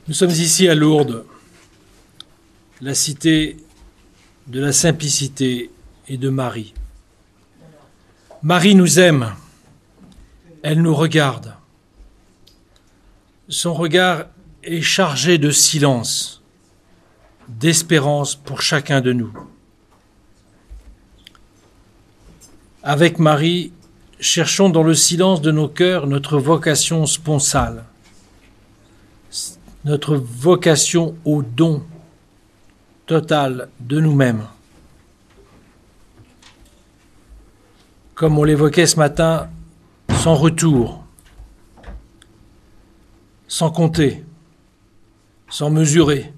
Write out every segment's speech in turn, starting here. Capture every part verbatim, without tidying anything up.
Nous sommes ici à Lourdes, la cité de la simplicité et de Marie. Marie nous aime, elle nous regarde. Son regard est chargé de silence, d'espérance pour chacun de nous. Avec Marie, cherchons dans le silence de nos cœurs notre vocation sponsale, notre vocation au don total de nous-mêmes. Comme on l'évoquait ce matin, sans retour, sans compter, sans mesurer,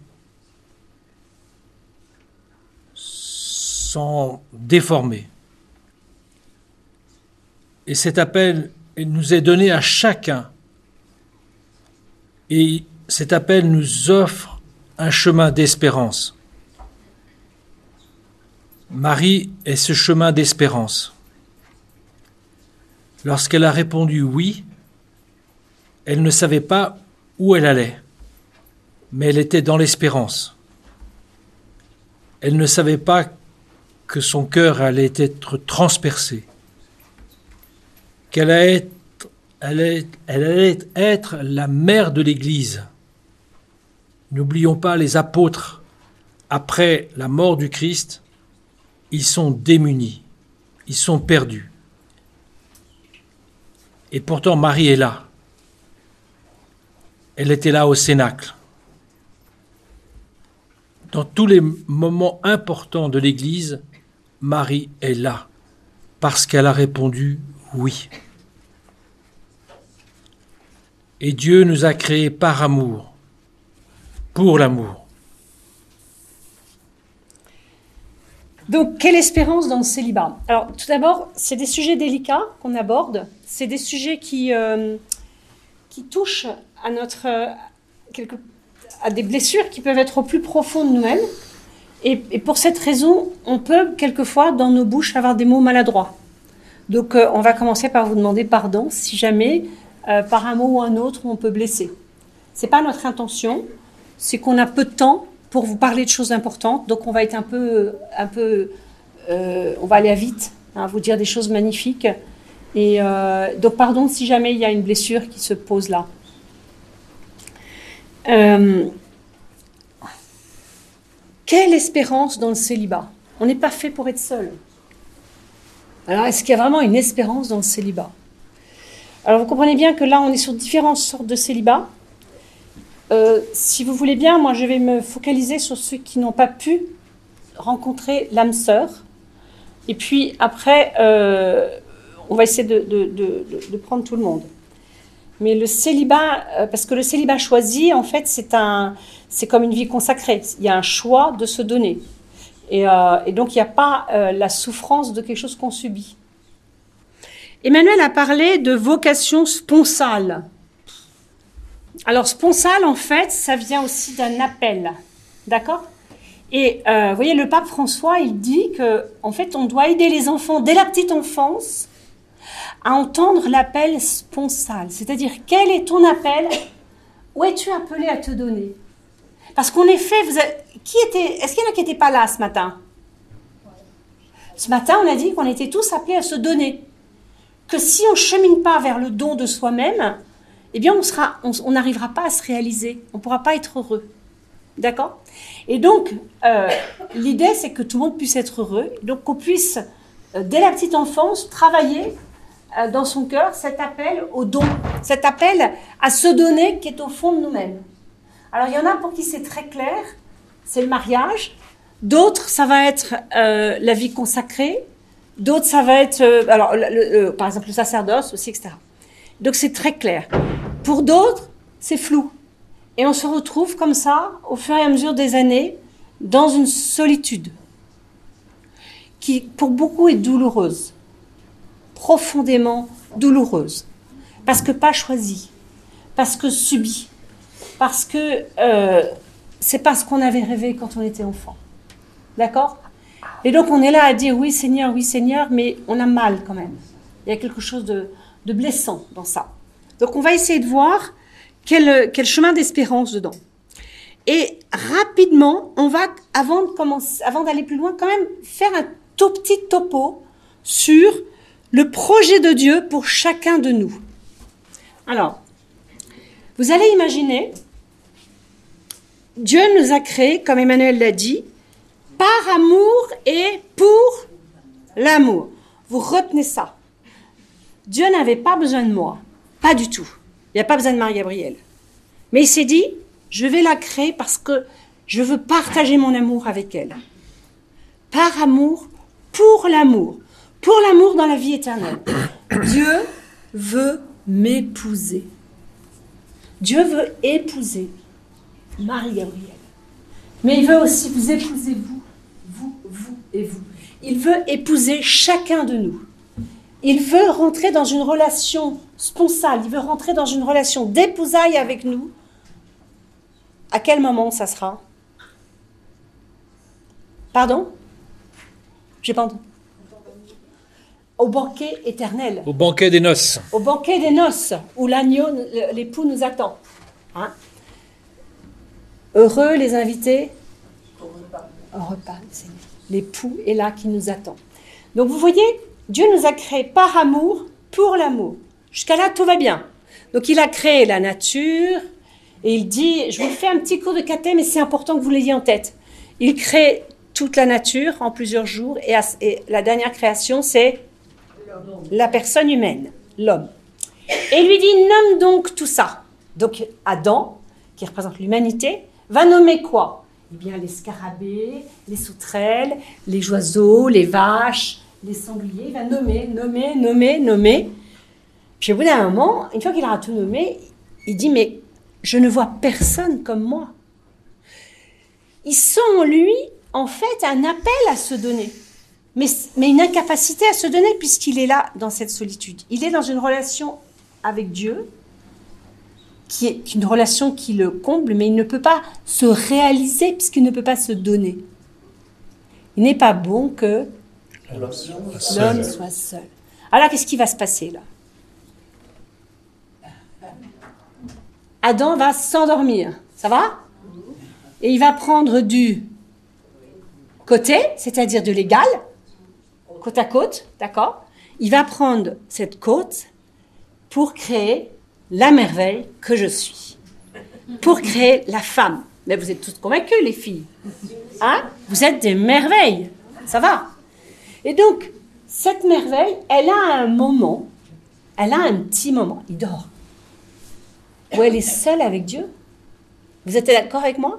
sans déformer. Et cet appel nous est donné à chacun. Et cet appel nous offre un chemin d'espérance. Marie est ce chemin d'espérance. Lorsqu'elle a répondu oui, elle ne savait pas où elle allait, mais elle était dans l'espérance. Elle ne savait pas que son cœur allait être transpercé, qu'elle allait être, elle allait, elle allait être la mère de l'Église. N'oublions pas les apôtres, après la mort du Christ, ils sont démunis, ils sont perdus. Et pourtant, Marie est là. Elle était là au Cénacle. Dans tous les moments importants de l'Église, Marie est là, parce qu'elle a répondu oui. Et Dieu nous a créés par amour, pour l'amour. Donc, quelle espérance dans le célibat? Alors, tout d'abord, c'est des sujets délicats qu'on aborde. C'est des sujets qui, euh, qui touchent à, notre, euh, quelque, à des blessures qui peuvent être au plus profond de nous-mêmes. Et, et pour cette raison, on peut quelquefois, dans nos bouches, avoir des mots maladroits. Donc, euh, on va commencer par vous demander pardon si jamais, euh, par un mot ou un autre, on peut blesser. Ce n'est pas notre intention, c'est qu'on a peu de temps pour vous parler de choses importantes, donc on va être un peu, un peu, euh, on va aller à vite, hein, vous dire des choses magnifiques. Et euh, donc pardon si jamais il y a une blessure qui se pose là. Euh, quelle espérance dans le célibat? On n'est pas fait pour être seul. Alors est-ce qu'il y a vraiment une espérance dans le célibat? Alors vous comprenez bien que là on est sur différentes sortes de célibat. Euh, si vous voulez bien, moi je vais me focaliser sur ceux qui n'ont pas pu rencontrer l'âme sœur. Et puis après, euh, on va essayer de, de, de, de prendre tout le monde. Mais le célibat, euh, parce que le célibat choisi, en fait, c'est, un, c'est comme une vie consacrée. Il y a un choix de se donner. Et, euh, et donc il n'y a pas euh, la souffrance de quelque chose qu'on subit. Emmanuel a parlé de vocation sponsale. Alors, sponsale, en fait, ça vient aussi d'un appel, d'accord? Et euh, vous voyez, le pape François, il dit que, en fait, on doit aider les enfants dès la petite enfance à entendre l'appel sponsal. C'est-à-dire, quel est ton appel? Où es-tu appelé à te donner? Parce qu'en effet, vous avez, qui était, est-ce qu'il y en a qui n'étaient pas là ce matin? Ce matin, on a dit qu'on était tous appelés à se donner. Que si on ne chemine pas vers le don de soi-même, eh bien, on n'arrivera pas à se réaliser. On ne pourra pas être heureux. D'accord? Et donc, euh, l'idée, c'est que tout le monde puisse être heureux. Donc, qu'on puisse, euh, dès la petite enfance, travailler euh, dans son cœur cet appel au don, cet appel à se donner qui est au fond de nous-mêmes. Alors, il y en a pour qui c'est très clair, c'est le mariage. D'autres, ça va être euh, la vie consacrée. D'autres, ça va être, euh, alors, le, le, par exemple, le sacerdoce aussi, et cetera. Donc, c'est très clair. Pour d'autres, c'est flou. Et on se retrouve comme ça, au fur et à mesure des années, dans une solitude qui, pour beaucoup, est douloureuse. Profondément douloureuse. Parce que pas choisie. Parce que subie. Parce que euh, c'est pas ce qu'on avait rêvé quand on était enfant. D'accord? Et donc, on est là à dire oui, Seigneur, oui, Seigneur, mais on a mal quand même. Il y a quelque chose de, de blessant dans ça. Donc, on va essayer de voir quel, quel chemin d'espérance dedans. Et rapidement, on va, avant de commencer, avant d'aller plus loin, quand même faire un tout petit topo sur le projet de Dieu pour chacun de nous. Alors, vous allez imaginer, Dieu nous a créés, comme Emmanuel l'a dit, par amour et pour l'amour. Vous retenez ça. Dieu n'avait pas besoin de moi, pas du tout. Il n'y a pas besoin de Marie-Gabrielle. Mais il s'est dit, je vais la créer parce que je veux partager mon amour avec elle. Par amour, pour l'amour. Pour l'amour dans la vie éternelle. Dieu veut m'épouser. Dieu veut épouser Marie-Gabrielle. Mais il veut aussi vous épouser, vous, vous, vous et vous. Il veut épouser chacun de nous. Il veut rentrer dans une relation sponsale, il veut rentrer dans une relation d'épousailles avec nous. À quel moment ça sera? Pardon? J'ai pas entendu. Au banquet éternel. Au banquet des noces. Au banquet des noces, où l'agneau, l'époux nous attend. Hein? Heureux les invités au repas. Au repas, c'est l'époux est là qui nous attend. Donc vous voyez, Dieu nous a créés par amour, pour l'amour. Jusqu'à là, tout va bien. Donc il a créé la nature, et il dit, je vous fais un petit cours de caté, mais c'est important que vous l'ayez en tête. Il crée toute la nature en plusieurs jours, et, à, et la dernière création, c'est la personne humaine, l'homme. Et il lui dit, nomme donc tout ça. Donc Adam, qui représente l'humanité, va nommer quoi? Eh bien les scarabées, les sauterelles, les oiseaux, les vaches, les sangliers. Il va nommer, nommer, nommer, nommer. Puis au bout d'un moment, une fois qu'il aura tout nommé, il dit, mais je ne vois personne comme moi. Il sent en lui, en fait, un appel à se donner. Mais, mais une incapacité à se donner puisqu'il est là dans cette solitude. Il est dans une relation avec Dieu, qui est une relation qui le comble, mais il ne peut pas se réaliser puisqu'il ne peut pas se donner. Il n'est pas bon que l'homme soit seul. Alors, qu'est-ce qui va se passer là? Adam va s'endormir, ça va? Et il va prendre du côté, c'est-à-dire de l'égal, côte à côte, d'accord? Il va prendre cette côte pour créer la merveille que je suis, pour créer la femme. Mais vous êtes toutes convaincues, les filles, hein? Vous êtes des merveilles, ça va? Et donc, cette merveille, elle a un moment, elle a un petit moment, il dort, où elle est seule avec Dieu. Vous êtes d'accord avec moi?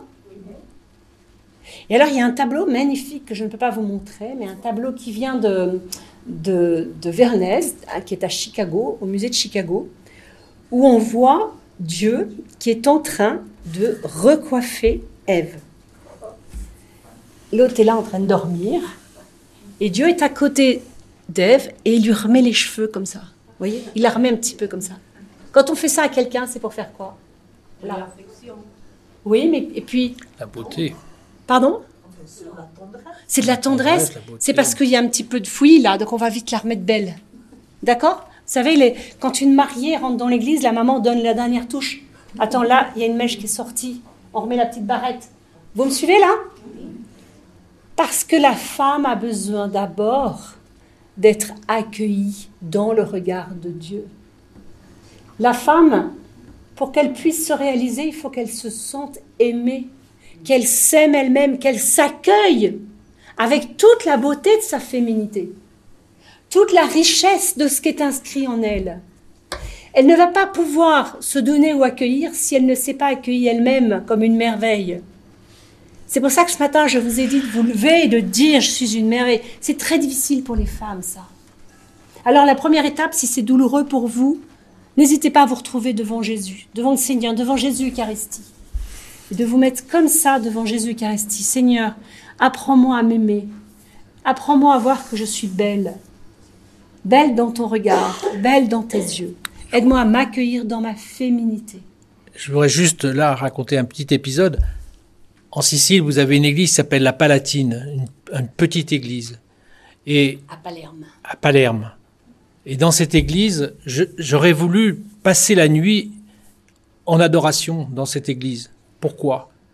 Et alors, il y a un tableau magnifique que je ne peux pas vous montrer, mais un tableau qui vient de, de, de Vernez, qui est à Chicago, au musée de Chicago, où on voit Dieu qui est en train de recoiffer Ève. L'autre est là en train de dormir, et Dieu est à côté d'Ève, et il lui remet les cheveux comme ça. Vous voyez? Il la remet un petit peu comme ça. Quand on fait ça à quelqu'un, c'est pour faire quoi? Là. Oui, mais et puis... La beauté. Pardon? C'est de la tendresse. C'est parce qu'il y a un petit peu de fouillis là, donc on va vite la remettre belle. D'accord? Vous savez, les, quand une mariée rentre dans l'église, la maman donne la dernière touche. Attends, là, il y a une mèche qui est sortie. On remet la petite barrette. Vous me suivez là? Parce que la femme a besoin d'abord d'être accueillie dans le regard de Dieu. La femme, pour qu'elle puisse se réaliser, il faut qu'elle se sente aimée, qu'elle s'aime elle-même, qu'elle s'accueille avec toute la beauté de sa féminité, toute la richesse de ce qui est inscrit en elle. Elle ne va pas pouvoir se donner ou accueillir si elle ne s'est pas accueillie elle-même comme une merveille. C'est pour ça que ce matin, je vous ai dit de vous lever et de dire « je suis une merveille ». C'est très difficile pour les femmes, ça. Alors la première étape, si c'est douloureux pour vous, n'hésitez pas à vous retrouver devant Jésus, devant le Seigneur, devant Jésus Eucharistie. Et de vous mettre comme ça devant Jésus Eucharistie. Seigneur, apprends-moi à m'aimer. Apprends-moi à voir que je suis belle. Belle dans ton regard, belle dans tes yeux. Aide-moi à m'accueillir dans ma féminité. Je voudrais juste là raconter un petit épisode. En Sicile, vous avez une église qui s'appelle la Palatine, une, une petite église. Et à Palerme. À Palerme. Et dans cette église, je, j'aurais voulu passer la nuit en adoration dans cette église. Pourquoi?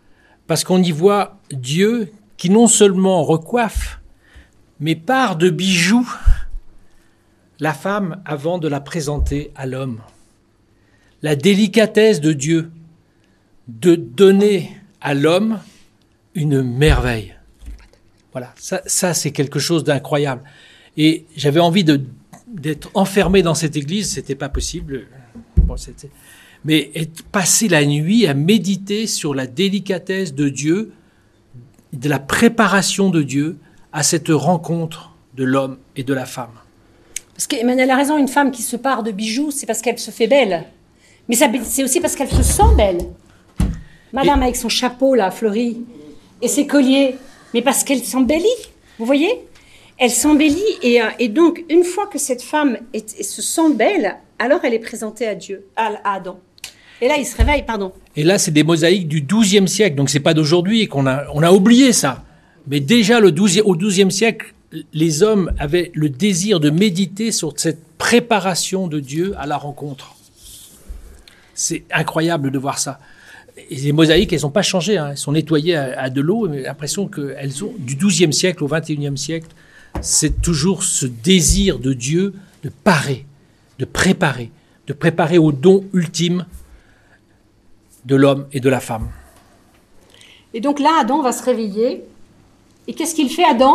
parce qu'on y voit Dieu qui non seulement recoiffe, mais part de bijoux la femme avant de la présenter à l'homme. La délicatesse de Dieu de donner à l'homme une merveille. Voilà, ça, ça c'est quelque chose d'incroyable. Et j'avais envie de, d'être enfermé dans cette église, c'était pas possible. Bon, c'était... Mais être, passer la nuit à méditer sur la délicatesse de Dieu, de la préparation de Dieu à cette rencontre de l'homme et de la femme. Parce qu'Emmanuel a raison, une femme qui se pare de bijoux, c'est parce qu'elle se fait belle. Mais ça, c'est aussi parce qu'elle se sent belle. Madame et... avec son chapeau là, fleuri, et ses colliers, mais parce qu'elle s'embellit, vous voyez ? Elle s'embellit, et, et donc, une fois que cette femme est, se sent belle, alors elle est présentée à Dieu, à, à Adam. Et là, il se réveille, pardon. Et là, c'est des mosaïques du douzième siècle, donc c'est pas d'aujourd'hui qu'on a, on a oublié ça. Mais déjà, le douzième, au douzième siècle, les hommes avaient le désir de méditer sur cette préparation de Dieu à la rencontre. C'est incroyable de voir ça. Et les mosaïques, elles n'ont pas changé, hein. Elles sont nettoyées à, à de l'eau, mais j'ai l'impression qu'elles ont, du douzième siècle au vingt et unième siècle, c'est toujours ce désir de Dieu de parer, de préparer, de préparer au don ultime de l'homme et de la femme. Et donc là, Adam va se réveiller. Et qu'est-ce qu'il fait, Adam ?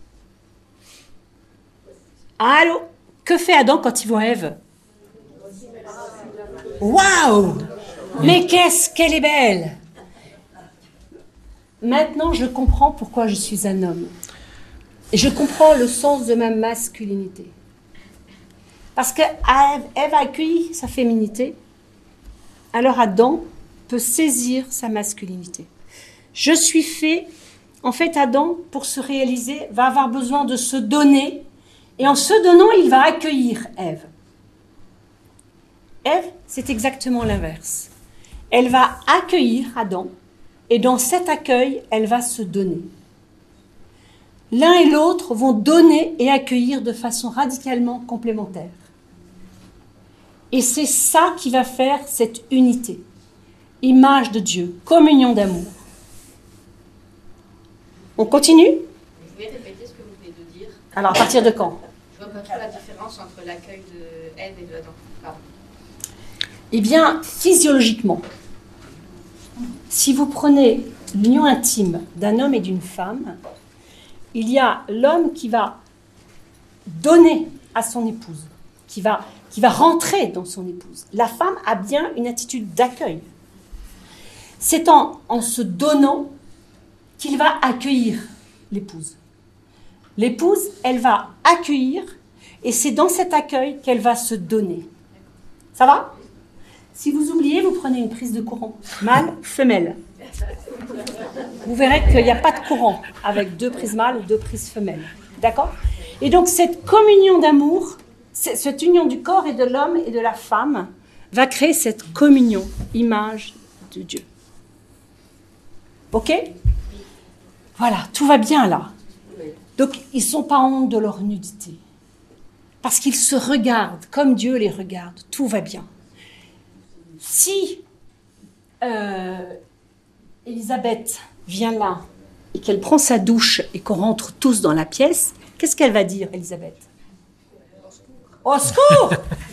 Allô ? Que fait Adam quand il voit Ève ? Waouh ! Mais qu'est-ce qu'elle est belle ! Maintenant, je comprends pourquoi je suis un homme. Et je comprends le sens de ma masculinité. Parce que Ève a accueilli sa féminité, alors Adam peut saisir sa masculinité. Je suis fait, en fait, Adam, pour se réaliser, va avoir besoin de se donner, et en se donnant, il va accueillir Ève. Ève, c'est exactement l'inverse. Elle va accueillir Adam, et dans cet accueil, elle va se donner. L'un et l'autre vont donner et accueillir de façon radicalement complémentaire. Et c'est ça qui va faire cette unité. Image de Dieu, communion d'amour. On continue ? Vous pouvez répéter ce que vous venez de dire ? Alors, à partir de quand ? Je vois pas trop la différence entre l'accueil de Ève et de Adam. Pardon. Eh bien, physiologiquement, si vous prenez l'union intime d'un homme et d'une femme, il y a l'homme qui va donner à son épouse, qui va, qui va rentrer dans son épouse. La femme a bien une attitude d'accueil. C'est en, en se donnant qu'il va accueillir l'épouse. L'épouse, elle va accueillir, et c'est dans cet accueil qu'elle va se donner. Ça va ? Si vous oubliez, vous prenez une prise de courant. Mâle, femelle. Vous verrez qu'il n'y a pas de courant avec deux prises mâles ou deux prises femelles. D'accord ? Et donc, cette communion d'amour, cette union du corps et de l'homme et de la femme, va créer cette communion, image de Dieu. Ok ? Voilà, tout va bien là. Donc, ils ne sont pas honte de leur nudité. Parce qu'ils se regardent comme Dieu les regarde. Tout va bien. Si euh, Élisabeth vient là et qu'elle prend sa douche et qu'on rentre tous dans la pièce, qu'est-ce qu'elle va dire, Élisabeth ? Au secours !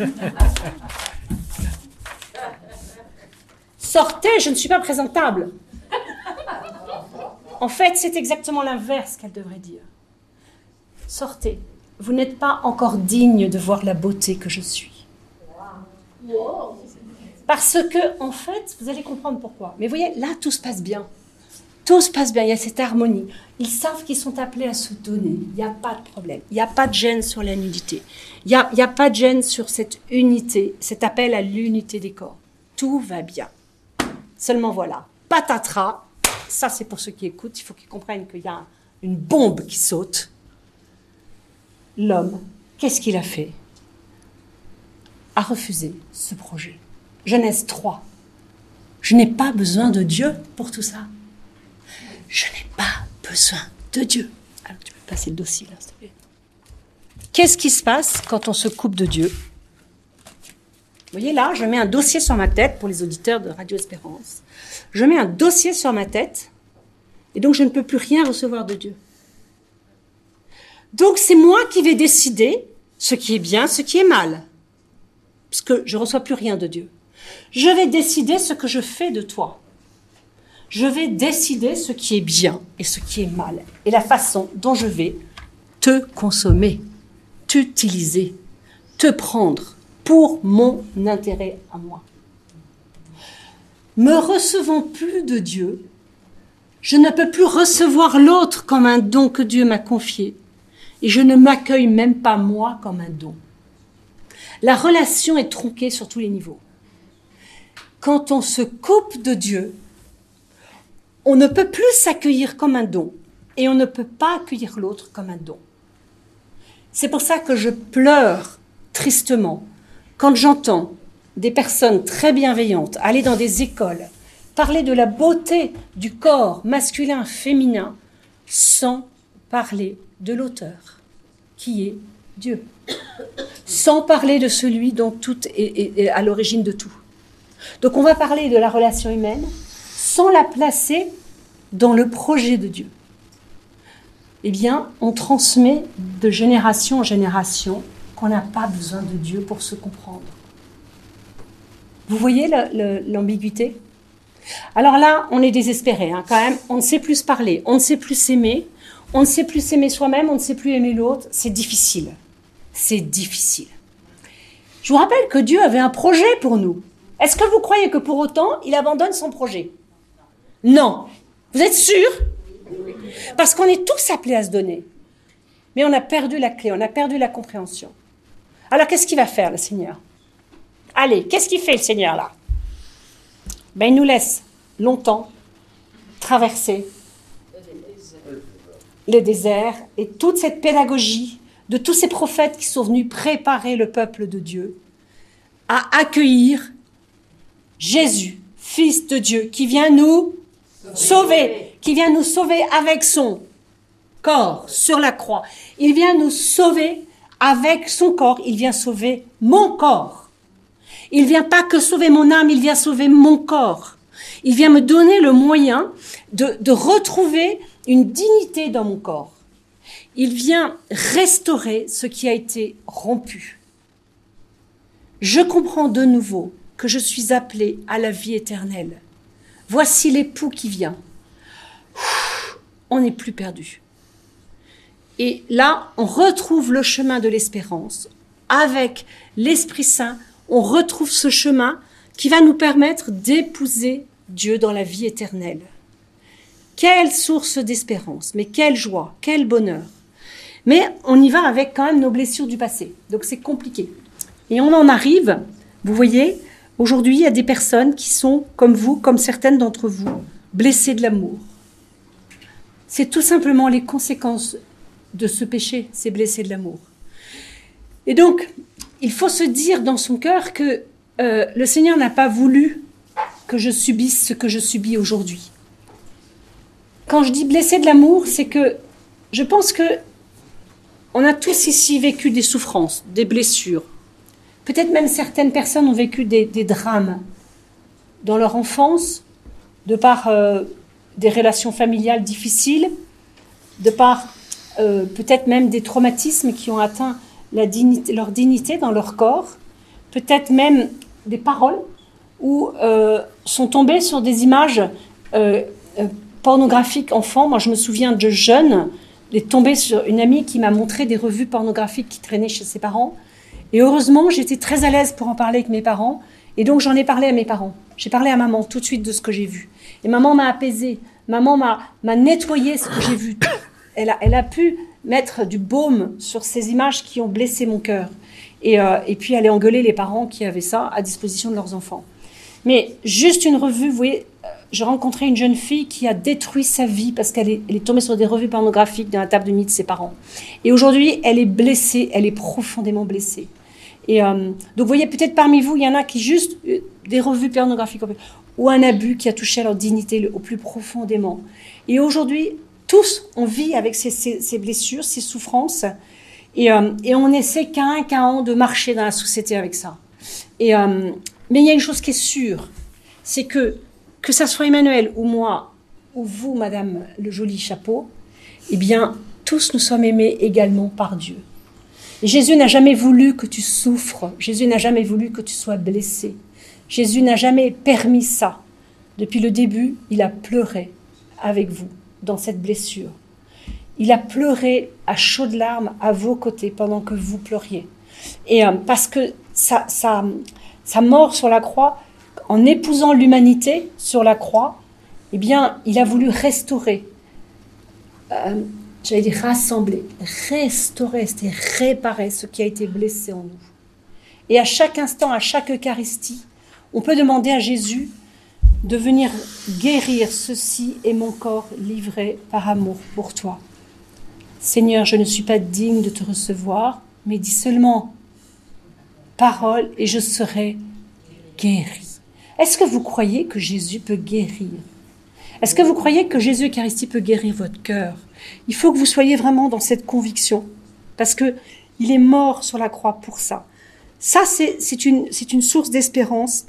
Sortez, je ne suis pas présentable. En fait, c'est exactement l'inverse qu'elle devrait dire. Sortez, vous n'êtes pas encore digne de voir la beauté que je suis. Parce que, en fait, vous allez comprendre pourquoi. Mais vous voyez, là, tout se passe bien. Tout se passe bien, il y a cette harmonie. Ils savent qu'ils sont appelés à se donner. Il n'y a pas de problème. Il n'y a pas de gêne sur la nudité. Il n'y a, il y a pas de gêne sur cette unité, cet appel à l'unité des corps. Tout va bien. Seulement voilà, patatras, ça c'est pour ceux qui écoutent, il faut qu'ils comprennent qu'il y a une bombe qui saute. L'homme, qu'est-ce qu'il a fait ? A refusé ce projet. Genèse trois. Je n'ai pas besoin de Dieu pour tout ça. Je n'ai pas besoin de Dieu. Alors tu peux passer le dossier là, s'il te plaît. Qu'est-ce qui se passe quand on se coupe de Dieu ? Vous voyez là, je mets un dossier sur ma tête, pour les auditeurs de Radio Espérance. Je mets un dossier sur ma tête, et donc je ne peux plus rien recevoir de Dieu. Donc c'est moi qui vais décider ce qui est bien, ce qui est mal, puisque je ne reçois plus rien de Dieu. Je vais décider ce que je fais de toi. Je vais décider ce qui est bien et ce qui est mal, et la façon dont je vais te consommer, t'utiliser, te prendre pour mon intérêt à moi. Me recevant plus de Dieu, je ne peux plus recevoir l'autre comme un don que Dieu m'a confié, et je ne m'accueille même pas moi comme un don. La relation est tronquée sur tous les niveaux. Quand on se coupe de Dieu, on ne peut plus s'accueillir comme un don, et on ne peut pas accueillir l'autre comme un don. C'est pour ça que je pleure tristement quand j'entends des personnes très bienveillantes aller dans des écoles, parler de la beauté du corps masculin, féminin, sans parler de l'auteur, qui est Dieu, sans parler de celui dont tout est, est, est à l'origine de tout. Donc on va parler de la relation humaine sans la placer dans le projet de Dieu. Eh bien, on transmet de génération en génération qu'on n'a pas besoin de Dieu pour se comprendre. Vous voyez le, le, l'ambiguïté ? Alors là, on est désespéré, hein, quand même. On ne sait plus se parler, on ne sait plus s'aimer, on ne sait plus s'aimer soi-même, on ne sait plus aimer l'autre. C'est difficile. C'est difficile. Je vous rappelle que Dieu avait un projet pour nous. Est-ce que vous croyez que pour autant, il abandonne son projet ? Non. Vous êtes sûrs ? Parce qu'on est tous appelés à se donner. Mais on a perdu la clé, on a perdu la compréhension. Alors qu'est-ce qu'il va faire, le Seigneur ? Allez, qu'est-ce qu'il fait, le Seigneur, là ? Ben, il nous laisse longtemps traverser le désert et toute cette pédagogie de tous ces prophètes qui sont venus préparer le peuple de Dieu à accueillir Jésus, Fils de Dieu, qui vient nous sauver, qui vient nous sauver avec son corps sur la croix. Il vient nous sauver avec son corps, il vient sauver mon corps. Il vient pas que sauver mon âme, il vient sauver mon corps. Il vient me donner le moyen de, de retrouver une dignité dans mon corps. Il vient restaurer ce qui a été rompu. Je comprends de nouveau que je suis appelée à la vie éternelle. Voici l'époux qui vient. On n'est plus perdu. Et là, on retrouve le chemin de l'espérance. Avec l'Esprit Saint, on retrouve ce chemin qui va nous permettre d'épouser Dieu dans la vie éternelle. Quelle source d'espérance, mais quelle joie, quel bonheur. Mais on y va avec quand même nos blessures du passé, donc c'est compliqué. Et on en arrive, vous voyez, aujourd'hui il y a des personnes qui sont comme vous, comme certaines d'entre vous, blessées de l'amour. C'est tout simplement les conséquences de ce péché, ces blessés de l'amour. Et donc, il faut se dire dans son cœur que euh, le Seigneur n'a pas voulu que je subisse ce que je subis aujourd'hui. Quand je dis blessé de l'amour, c'est que je pense que on a tous ici vécu des souffrances, des blessures. Peut-être même certaines personnes ont vécu des, des drames dans leur enfance, de par euh, des relations familiales difficiles, de par euh, peut-être même des traumatismes qui ont atteint la dignité, leur dignité dans leur corps, peut-être même des paroles où euh, sont tombées sur des images euh, euh, pornographiques enfants. Moi, je me souviens de jeunes, d'être tombée sur une amie qui m'a montré des revues pornographiques qui traînaient chez ses parents. Et heureusement, j'étais très à l'aise pour en parler avec mes parents. Et donc, j'en ai parlé à mes parents. J'ai parlé à maman tout de suite de ce que j'ai vu. Et maman m'a apaisée. Maman m'a, m'a nettoyé ce que j'ai vu. Elle a, elle a pu mettre du baume sur ces images qui ont blessé mon cœur. Et, euh, et puis, aller engueuler les parents qui avaient ça à disposition de leurs enfants. Mais juste une revue, vous voyez, j'ai rencontré une jeune fille qui a détruit sa vie parce qu'elle est, elle est tombée sur des revues pornographiques dans la table de nuit de ses parents. Et aujourd'hui, elle est blessée, elle est profondément blessée. Et euh, donc, vous voyez, peut-être parmi vous, il y en a qui juste euh, des revues pornographiques ou un abus qui a touché à leur dignité le, au plus profondément. Et aujourd'hui, tous, on vit avec ces, ces, ces blessures, ces souffrances, et, euh, et on essaie qu'un qu'un an de marcher dans la société avec ça. Et, euh, mais il y a une chose qui est sûre, c'est que, que ça soit Emmanuel ou moi, ou vous, Madame le joli chapeau, eh bien, tous nous sommes aimés également par Dieu. Et Jésus n'a jamais voulu que tu souffres. Jésus n'a jamais voulu que tu sois blessé. Jésus n'a jamais permis ça. Depuis le début, il a pleuré avec vous dans cette blessure. Il a pleuré à chaudes larmes à vos côtés pendant que vous pleuriez. Et euh, parce que sa, sa, sa mort sur la croix, en épousant l'humanité sur la croix, eh bien, il a voulu restaurer, euh, j'allais dire rassembler, restaurer, c'était réparer ce qui a été blessé en nous. Et à chaque instant, à chaque Eucharistie, on peut demander à Jésus de venir guérir ceci est mon corps livré par amour pour toi. Seigneur, je ne suis pas digne de te recevoir, mais dis seulement parole et je serai guéri. Est-ce que vous croyez que Jésus peut guérir? Est-ce que vous croyez que Jésus Eucharistie peut guérir votre cœur? Il faut que vous soyez vraiment dans cette conviction, parce que il est mort sur la croix pour ça. Ça, c'est, c'est, une, c'est une source d'espérance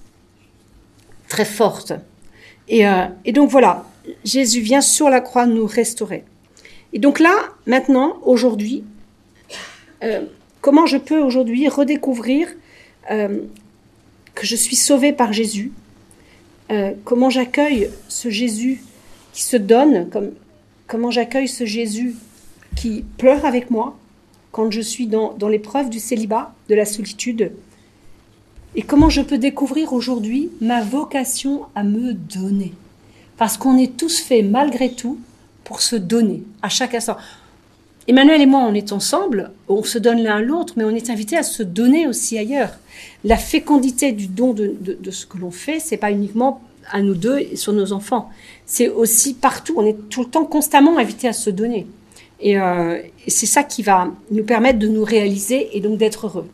très forte. Et, euh, et donc voilà, Jésus vient sur la croix nous restaurer. Et donc là, maintenant, aujourd'hui, euh, comment je peux aujourd'hui redécouvrir euh, que je suis sauvée par Jésus, euh, comment j'accueille ce Jésus qui se donne, comme, comment j'accueille ce Jésus qui pleure avec moi quand je suis dans, dans l'épreuve du célibat, de la solitude, et comment je peux découvrir aujourd'hui ma vocation à me donner. Parce qu'on est tous faits, malgré tout, pour se donner à chaque instant. Emmanuel et moi, on est ensemble, on se donne l'un l'autre, mais on est invités à se donner aussi ailleurs. La fécondité du don de, de, de ce que l'on fait, c'est pas uniquement à nous deux et sur nos enfants. C'est aussi partout, on est tout le temps constamment invités à se donner. Et, euh, et c'est ça qui va nous permettre de nous réaliser et donc d'être heureux.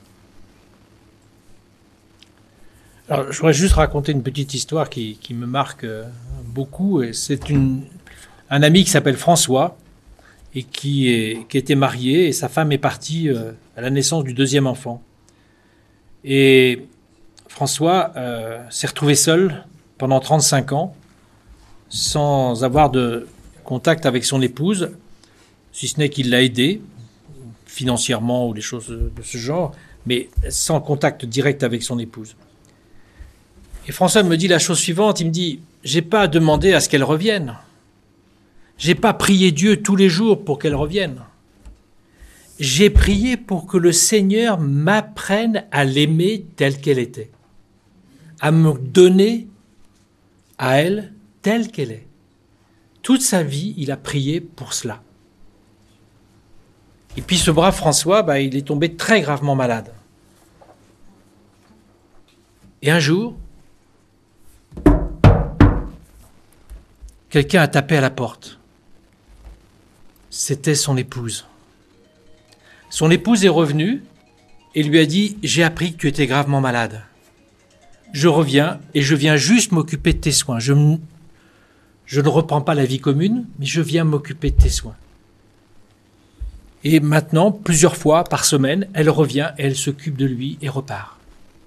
Alors, je voudrais juste raconter une petite histoire qui, qui me marque beaucoup. C'est une, un ami qui s'appelle François et qui, est, qui était marié, et sa femme est partie à la naissance du deuxième enfant. Et François euh, s'est retrouvé seul pendant trente-cinq ans, sans avoir de contact avec son épouse, si ce n'est qu'il l'a aidé financièrement ou des choses de ce genre, mais sans contact direct avec son épouse. Et François me dit la chose suivante, il me dit « J'ai pas demandé à ce qu'elle revienne. J'ai pas prié Dieu tous les jours pour qu'elle revienne. J'ai prié pour que le Seigneur m'apprenne à l'aimer telle qu'elle était, à me donner à elle telle qu'elle est. Toute sa vie, il a prié pour cela. » Et puis ce brave François, bah, il est tombé très gravement malade. Et un jour, quelqu'un a tapé à la porte. C'était son épouse. Son épouse est revenue et lui a dit « J'ai appris que tu étais gravement malade. Je reviens et je viens juste m'occuper de tes soins. Je, m... je ne reprends pas la vie commune, mais je viens m'occuper de tes soins. » Et maintenant, plusieurs fois par semaine, elle revient et elle s'occupe de lui et repart.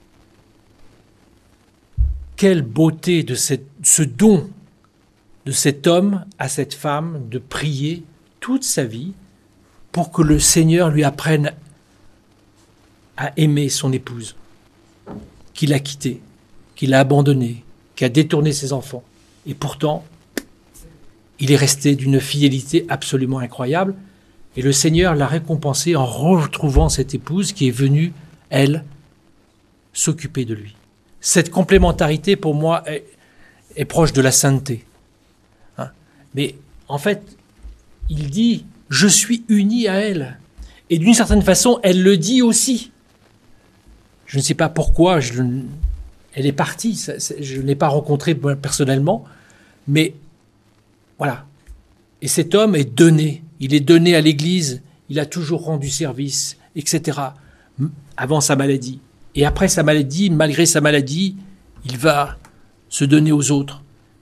Quelle beauté de cette, ce don de cet homme à cette femme de prier toute sa vie pour que le Seigneur lui apprenne à aimer son épouse, qu'il a quittée, qu'il a abandonnée, qui a détourné ses enfants. Et pourtant, il est resté d'une fidélité absolument incroyable. Et le Seigneur l'a récompensé en retrouvant cette épouse qui est venue, elle, s'occuper de lui. Cette complémentarité, pour moi, est, est proche de la sainteté. Hein? Mais en fait, il dit « Je suis uni à elle ». Et d'une certaine façon, elle le dit aussi. Je ne sais pas pourquoi, je, elle est partie, ça, je ne l'ai pas rencontrée personnellement, mais voilà. Et cet homme est donné. Il est donné à l'Église, il a toujours rendu service, et cetera, avant sa maladie. Et après sa maladie, malgré sa maladie, il va se donner aux autres.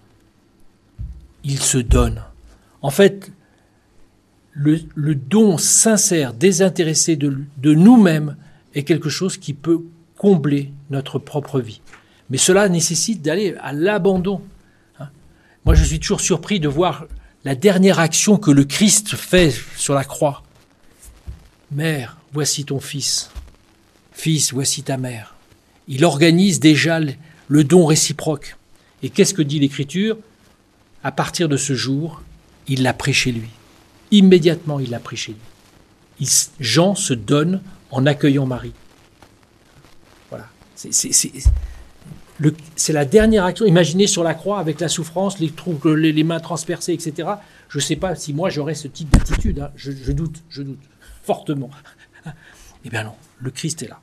Il se donne. En fait, le, le don sincère, désintéressé de, de nous-mêmes est quelque chose qui peut combler notre propre vie. Mais cela nécessite d'aller à l'abandon. Hein. Moi, je suis toujours surpris de voir la dernière action que le Christ fait sur la croix. Mère, voici ton fils. Fils, voici ta mère. Il organise déjà le don réciproque. Et qu'est-ce que dit l'Écriture? À partir de ce jour, il l'a pris chez lui. Immédiatement, il l'a pris chez lui. Il, Jean se donne en accueillant Marie. Voilà. C'est, c'est, c'est, le, c'est la dernière action. Imaginez sur la croix, avec la souffrance, les, trous, les, les mains transpercées, et cetera. Je ne sais pas si moi j'aurais ce type d'attitude. Hein. Je, je doute, je doute fortement. Eh bien non, le Christ est là.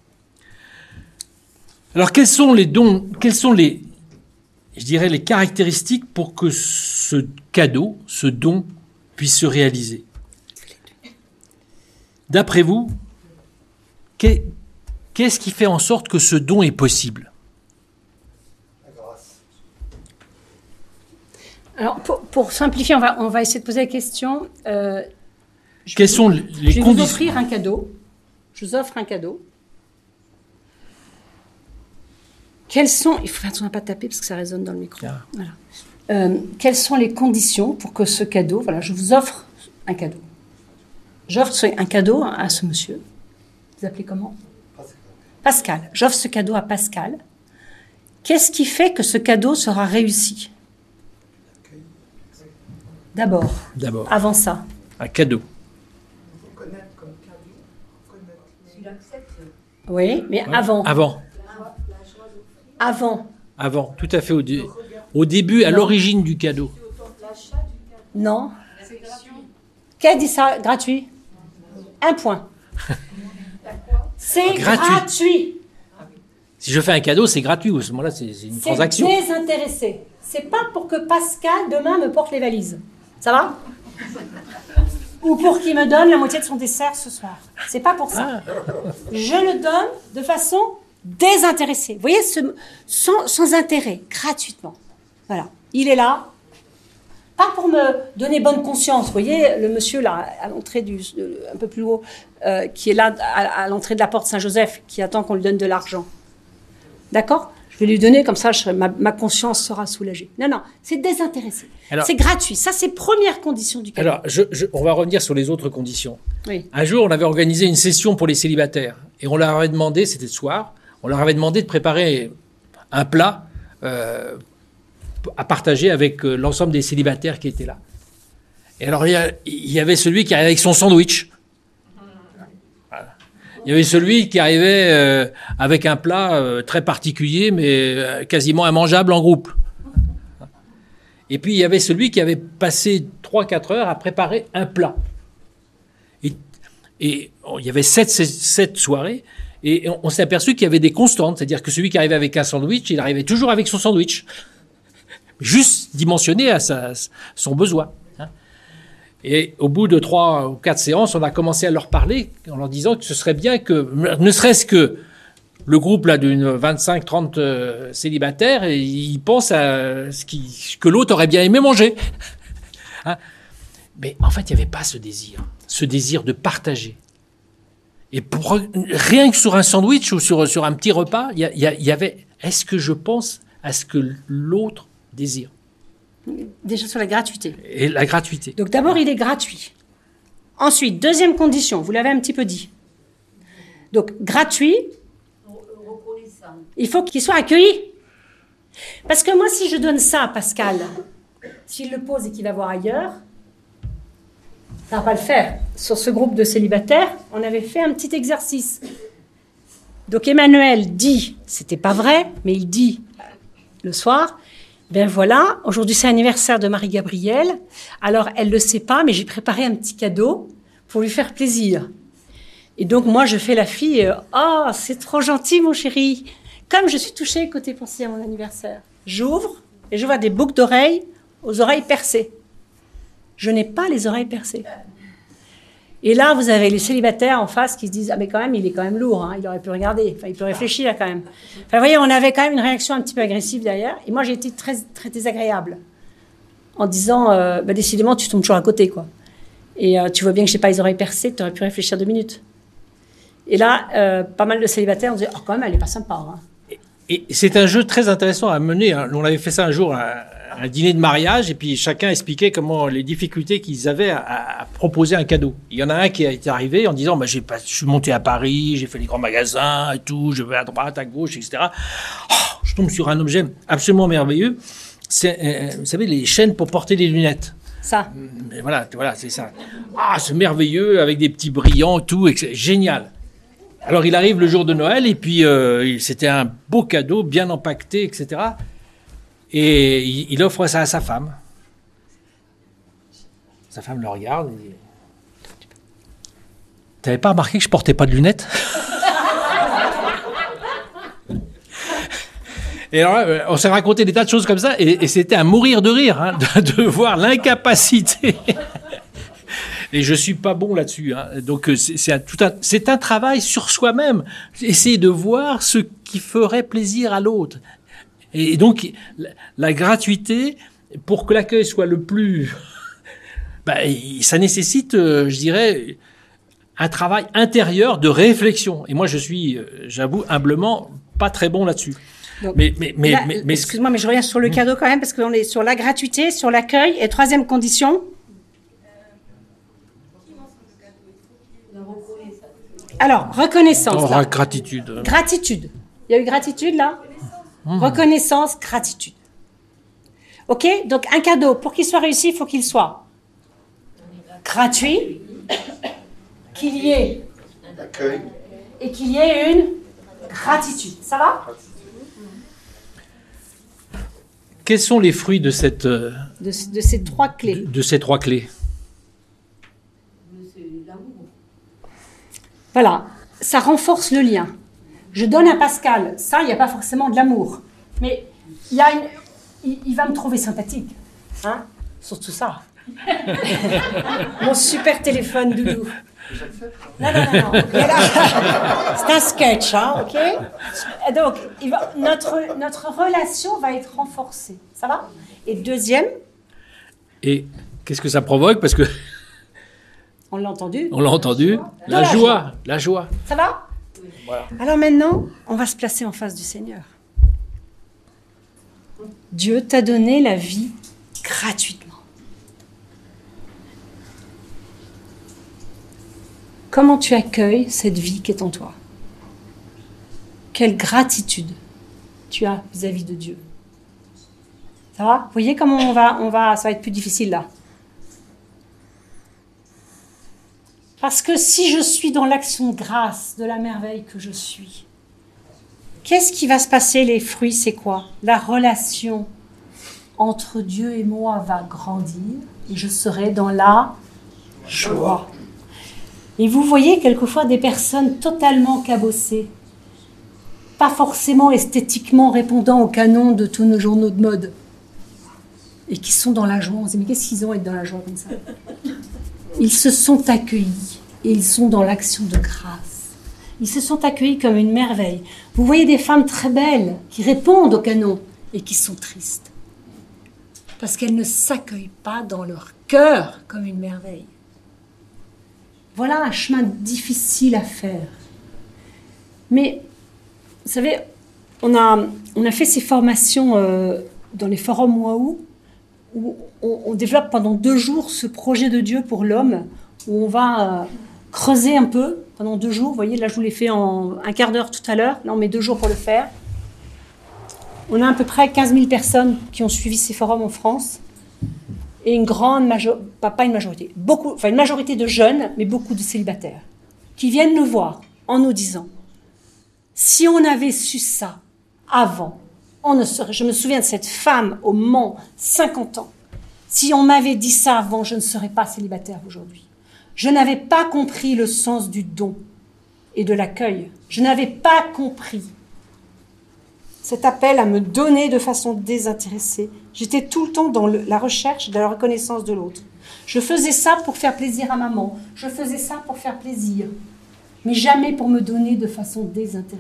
Alors quels sont les dons, quels sont les, je dirais, les caractéristiques pour que ce cadeau, ce don, puisse se réaliser? D'après vous, qu'est-ce qui fait en sorte que ce don est possible? Alors, pour, pour simplifier, on va, on va essayer de poser la question. Euh, Quelles sont les je vais conditions? vous offrir un cadeau. Je vous offre un cadeau. Quelles sont... Il faut faire attention à ne pas taper parce que ça résonne dans le micro. Ah. Voilà. Euh, quelles sont les conditions pour que ce cadeau... Voilà, je vous offre un cadeau. J'offre un cadeau à ce monsieur. Vous appelez comment? Pascal. Pascal. J'offre ce cadeau à Pascal. Qu'est-ce qui fait que ce cadeau sera réussi? D'abord. D'abord. Avant ça. Un cadeau. Oui, mais Ouais. avant. Avant. Avant. Avant, tout à fait. Au, dé- au début, à Non. l'origine du cadeau. Non. Qui a dit ça? Gratuit. Un point. C'est Gratuit. gratuit. Si je fais un cadeau, c'est gratuit. À ce moment-là, c'est c'est une C'est transaction. désintéressé. C'est pas pour que Pascal, demain, me porte les valises. Ça va? Ou pour qu'il me donne la moitié de son dessert ce soir. C'est pas pour ça. Ah. Je le donne de façon désintéressée. Vous voyez, ce- sans, sans intérêt, gratuitement. Voilà. Il est là. Pas pour me donner bonne conscience. Vous voyez, le monsieur là, à l'entrée du, un peu plus haut, euh, qui est là à, à l'entrée de la porte Saint-Joseph, qui attend qu'on lui donne de l'argent. D'accord? Je vais lui donner, comme ça, je, ma, ma conscience sera soulagée. Non, non, c'est désintéressé. Alors- C'est gratuit. Ça, c'est première condition du cadeau. Alors, je- je- on va revenir sur les autres conditions. Oui. Un jour, on avait organisé une session pour les célibataires. Et on leur avait demandé, c'était le soir, on leur avait demandé de préparer un plat euh, à partager avec euh, l'ensemble des célibataires qui étaient là. Et alors, il y, a- il y avait celui qui arrivait avec son sandwich. Voilà. Il y avait celui qui arrivait euh, avec un plat euh, très particulier, mais euh, quasiment immangeable en groupe. Et puis, il y avait celui qui avait passé trois quatre heures à préparer un plat. Et, et oh, il y avait sept, sept soirées, et on, on s'est aperçu qu'il y avait des constantes, c'est-à-dire que celui qui arrivait avec un sandwich, il arrivait toujours avec son sandwich, juste dimensionné à sa, son besoin. Hein. Et au bout de trois ou quatre séances, on a commencé à leur parler en leur disant que ce serait bien que, ne serait-ce que le groupe là d'une vingt-cinq trente euh, célibataires, et ils pensent à ce, qui, ce que l'autre aurait bien aimé manger. Hein. Mais en fait, il n'y avait pas ce désir, ce désir de partager. Et pour, rien que sur un sandwich ou sur, sur un petit repas, il y, a- il y a- il y avait, est-ce que je pense à ce que l'autre désire? Déjà sur la gratuité. Et la gratuité. Donc d'abord, il est gratuit. Ensuite, deuxième condition, vous l'avez un petit peu dit. Donc gratuit, il faut qu'il soit accueilli. Parce que moi, si je donne ça à Pascal, s'il le pose et qu'il va voir ailleurs, ça va pas le faire. Sur ce groupe de célibataires, on avait fait un petit exercice. Donc Emmanuel dit, c'était pas vrai, mais il dit le soir, ben voilà, aujourd'hui c'est l'anniversaire de Marie-Gabrielle, alors elle le sait pas, mais j'ai préparé un petit cadeau pour lui faire plaisir. Et donc moi je fais la fille, euh, oh c'est trop gentil mon chéri, comme je suis touchée côté pensée à mon anniversaire. J'ouvre et je vois des boucles d'oreilles aux oreilles percées. Je n'ai pas les oreilles percées. Et là, vous avez les célibataires en face qui se disent « Ah, mais quand même, il est quand même lourd, hein, il aurait pu regarder, enfin, il peut réfléchir quand même. » Enfin, vous voyez, on avait quand même une réaction un petit peu agressive derrière. Et moi, j'ai été très, très désagréable en disant euh, bah, « Décidément, tu tombes toujours à côté, quoi. Et euh, tu vois bien que je n'ai pas les oreilles percées, tu aurais pu réfléchir deux minutes. » Et là, euh, pas mal de célibataires ont dit, oh, quand même, elle est pas sympa. Hein. Et c'est un jeu très intéressant à mener. On avait fait ça un jour, un, un dîner de mariage, et puis chacun expliquait comment les difficultés qu'ils avaient à, à proposer un cadeau. Il y en a un qui est arrivé en disant bah, j'ai pas, je suis monté à Paris, j'ai fait les grands magasins et tout, je vais à droite, à gauche, et cetera. Oh, je tombe sur un objet absolument merveilleux. C'est, euh, vous savez, les chaînes pour porter les lunettes. Ça. Mais voilà, voilà, c'est ça. Ah, c'est merveilleux, avec des petits brillants, tout, et c'est génial. Alors, il arrive le jour de Noël, et puis euh, c'était un beau cadeau, bien empaqueté, et cetera. Et il, il offre ça à sa femme. Sa femme le regarde et dit « T'avais pas remarqué que je portais pas de lunettes ?» Et alors, on s'est raconté des tas de choses comme ça, et, et c'était à mourir de rire, hein, de, de voir l'incapacité. Et je suis pas bon là-dessus. Hein. Donc c'est, c'est, un, tout un, c'est un travail sur soi-même. Essayer de voir ce qui ferait plaisir à l'autre. Et donc la, la gratuité, pour que l'accueil soit le plus, ben, ça nécessite, je dirais, un travail intérieur de réflexion. Et moi, je suis, j'avoue, humblement pas très bon là-dessus. Donc, mais, mais, mais, là, mais, mais, excuse-moi, mais je reviens sur le cadeau quand même, parce qu'on est sur la gratuité, sur l'accueil. Et troisième condition. Alors, reconnaissance. Oh, là. gratitude. Gratitude. Il y a eu gratitude là mmh. Reconnaissance, gratitude. Ok. Donc, un cadeau, pour qu'il soit réussi, il faut qu'il soit gratuit, qu'il y ait accueil et qu'il y ait une gratitude. Ça va? Quels sont les fruits de cette euh, de, de ces trois clés de, de ces trois clés? Voilà, ça renforce le lien. Je donne à Pascal, ça, il n'y a pas forcément de l'amour. Mais il, y a une, il, il va me trouver sympathique. Hein? Surtout ça. Mon super téléphone, doudou. Non, non, non. non. Là, c'est un sketch, hein, ok? Donc, il va, notre, notre relation va être renforcée. Ça va? Et deuxième. Et qu'est-ce que ça provoque? Parce que on l'a entendu. On l'a entendu. La, la joie, joie, la joie. Ça va? Oui. Voilà. Alors maintenant, on va se placer en face du Seigneur. Dieu t'a donné la vie gratuitement. Comment tu accueilles cette vie qui est en toi? Quelle gratitude tu as vis-à-vis de Dieu? Ça va? Vous voyez comment on va, on va, ça va être plus difficile là. Parce que si je suis dans l'action de grâce de la merveille que je suis, qu'est-ce qui va se passer? Les fruits, c'est quoi? La relation entre Dieu et moi va grandir et je serai dans la joie. Et vous voyez quelquefois des personnes totalement cabossées, pas forcément esthétiquement répondant au canon de tous nos journaux de mode, et qui sont dans la joie. On se dit, mais qu'est-ce qu'ils ont à être dans la joie comme ça? Ils se sont accueillis et ils sont dans l'action de grâce. Ils se sont accueillis comme une merveille. Vous voyez des femmes très belles qui répondent au canon et qui sont tristes parce qu'elles ne s'accueillent pas dans leur cœur comme une merveille. Voilà un chemin difficile à faire. Mais, vous savez, on a, on a fait ces formations euh, dans les forums Waouh, où on, on développe pendant deux jours ce projet de Dieu pour l'homme, où on va euh, creuser un peu pendant deux jours. Vous voyez, là, je vous l'ai fait en un quart d'heure tout à l'heure. Là, on met deux jours pour le faire. On a à peu près quinze mille personnes qui ont suivi ces forums en France. Et une grande majorité, pas, pas une majorité, beaucoup, enfin une majorité de jeunes, mais beaucoup de célibataires, qui viennent nous voir en nous disant « Si on avait su ça avant, on ne serait... » Je me souviens de cette femme au Mans, cinquante ans. « Si on m'avait dit ça avant, je ne serais pas célibataire aujourd'hui. Je n'avais pas compris le sens du don et de l'accueil. Je n'avais pas compris cet appel à me donner de façon désintéressée. J'étais tout le temps dans le, la recherche de la reconnaissance de l'autre. Je faisais ça pour faire plaisir à maman. Je faisais ça pour faire plaisir. Mais jamais pour me donner de façon désintéressée. »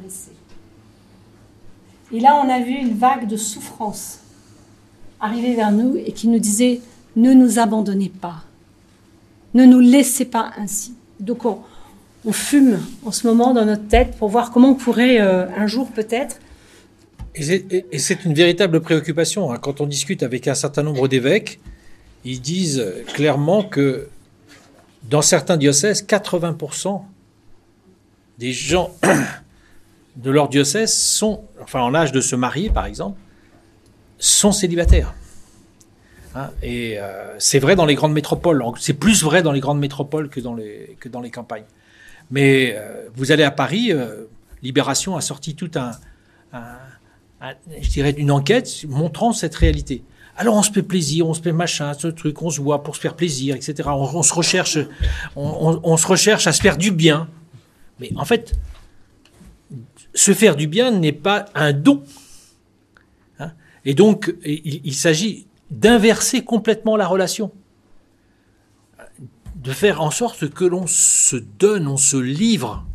Et là, on a vu une vague de souffrance arriver vers nous et qui nous disait « Ne nous abandonnez pas. Ne nous laissez pas ainsi. » Donc, on, on fume en ce moment dans notre tête pour voir comment on pourrait euh, un jour peut-être. Et c'est, et c'est une véritable préoccupation. Hein. Quand on discute avec un certain nombre d'évêques, ils disent clairement que dans certains diocèses, quatre-vingts pour cent des gens de leur diocèse sont, enfin en âge de se marier par exemple, sont célibataires. Hein, et euh, c'est vrai dans les grandes métropoles. C'est plus vrai dans les grandes métropoles que dans les, que dans les campagnes. Mais euh, vous allez à Paris, euh, Libération a sorti tout un, un, un, je dirais, une enquête montrant cette réalité. Alors on se fait plaisir, on se fait machin, ce truc, on se voit pour se faire plaisir, et cetera. On, on se recherche, on, on, on se recherche à se faire du bien. Mais en fait, se faire du bien n'est pas un don. Hein, et donc, il, il s'agit d'inverser complètement la relation, de faire en sorte que l'on se donne, on se livre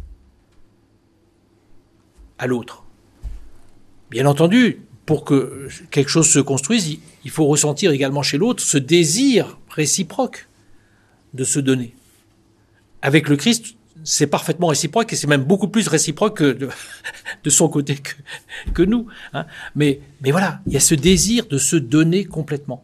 à l'autre. Bien entendu, pour que quelque chose se construise, il faut ressentir également chez l'autre ce désir réciproque de se donner. Avec le Christ, c'est parfaitement réciproque et c'est même beaucoup plus réciproque que de, de son côté que, que nous. Hein. Mais, mais voilà, il y a ce désir de se donner complètement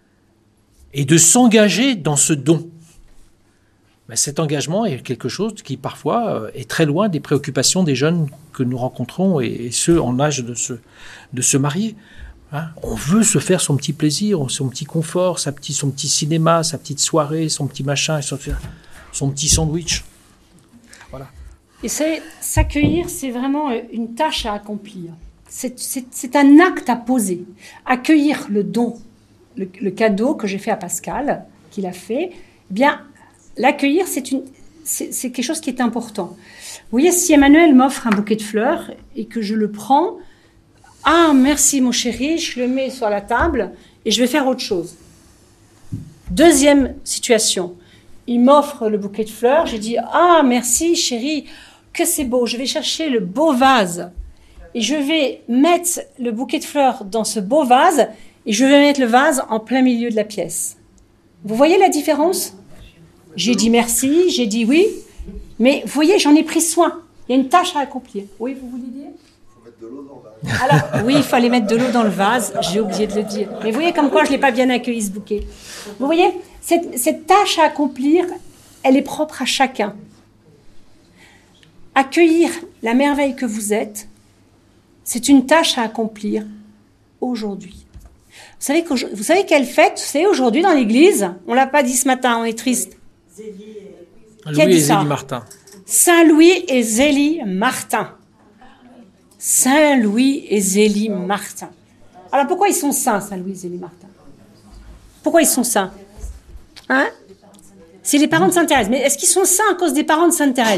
et de s'engager dans ce don. Ben, cet engagement est quelque chose qui parfois est très loin des préoccupations des jeunes que nous rencontrons et, et ceux en âge de se, de se marier. Hein. On veut se faire son petit plaisir, son petit confort, sa petit, son petit cinéma, sa petite soirée, son petit machin, son, son petit sandwich. Voilà. Et c'est, s'accueillir, c'est vraiment une tâche à accomplir. C'est, c'est, c'est un acte à poser. Accueillir le don, le, le cadeau que j'ai fait à Pascal, qu'il a fait, eh bien, l'accueillir, c'est, une, c'est, c'est quelque chose qui est important. Vous voyez, si Emmanuel m'offre un bouquet de fleurs et que je le prends, ah, merci mon chéri, je le mets sur la table et je vais faire autre chose. Deuxième situation. Il m'offre le bouquet de fleurs. J'ai dit, ah, merci, chérie, que c'est beau. Je vais chercher le beau vase. Et je vais mettre le bouquet de fleurs dans ce beau vase. Et je vais mettre le vase en plein milieu de la pièce. Vous voyez la différence ? J'ai dit merci, j'ai dit oui. Mais vous voyez, j'en ai pris soin. Il y a une tâche à accomplir. Oui, vous voulez dire ? Il faut mettre de l'eau dans le vase. Alors, oui, il fallait mettre de l'eau dans le vase. J'ai oublié de le dire. Mais vous voyez comme quoi je ne l'ai pas bien accueilli, ce bouquet. Vous voyez ? Cette, cette tâche à accomplir, elle est propre à chacun. Accueillir la merveille que vous êtes, c'est une tâche à accomplir aujourd'hui. Vous savez, que, vous savez quelle fête c'est aujourd'hui dans l'église ? On ne l'a pas dit ce matin, on est triste. Louis et Zélie Martin. Saint-Louis et Zélie Martin. Saint-Louis et Zélie Martin. Alors pourquoi ils sont saints, Saint-Louis et Zélie Martin ? Pourquoi ils sont saints ? Hein ? C'est les parents de Sainte Thérèse. Mais est-ce qu'ils sont saints à cause des parents de Sainte Thérèse ?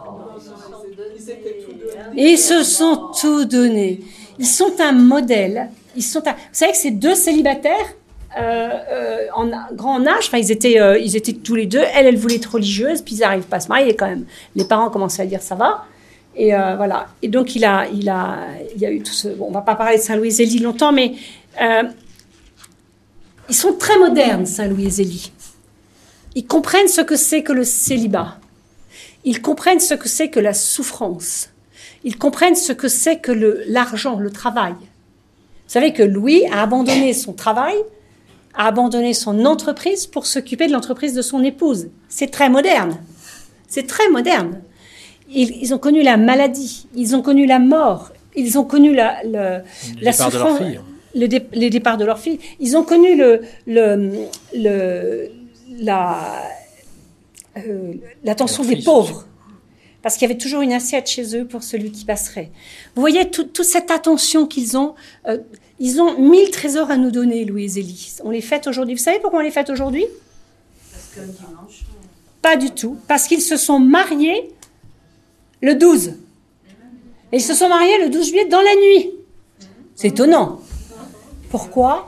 Ils se sont tout donnés. Ils sont un modèle. Ils sont un... Vous savez que ces deux célibataires, euh, euh, en grand en âge, enfin ils étaient, euh, ils étaient tous les deux. Elle, elle voulait être religieuse, puis ils n'arrivent pas à se marier quand même. Les parents commençaient à dire ça va. Et euh, voilà. Et donc il a, il a, il y a eu tout ce. Bon, on va pas parler de Saint-Louis et Zélie longtemps, mais euh, ils sont très modernes, Saint-Louis et Zélie. Ils comprennent ce que c'est que le célibat. Ils comprennent ce que c'est que la souffrance. Ils comprennent ce que c'est que le, l'argent, le travail. Vous savez que Louis a abandonné son travail, a abandonné son entreprise pour s'occuper de l'entreprise de son épouse. C'est très moderne. C'est très moderne. Ils, ils ont connu la maladie, ils ont connu la mort, ils ont connu la, le, la souffrance, de leur fille. Le dé, les départs de leur fille. Ils ont connu le, le, le, la, euh, l'attention des pauvres. Parce qu'il y avait toujours une assiette chez eux pour celui qui passerait. Vous voyez, tout, toute cette attention qu'ils ont, euh, ils ont mille trésors à nous donner, Louis et Zélie. On les fête aujourd'hui. Vous savez pourquoi on les fête aujourd'hui ? Parce que dimanche. Pas du tout. Parce qu'ils se sont mariés le douze. Et ils se sont mariés le douze juillet dans la nuit. C'est étonnant. Pourquoi ?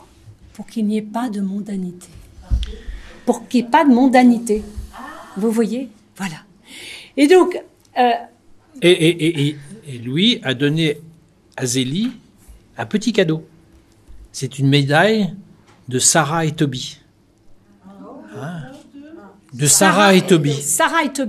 Pour qu'il n'y ait pas de mondanité. Pour qu'il n'y ait pas de mondanité. Vous voyez ? Voilà. Et donc... Euh, et, et, et, et Louis a donné à Zélie un petit cadeau. C'est une médaille de Sarah et Tobie. Hein ? De Sarah, Sarah et Tobie. Sarah et Tobie.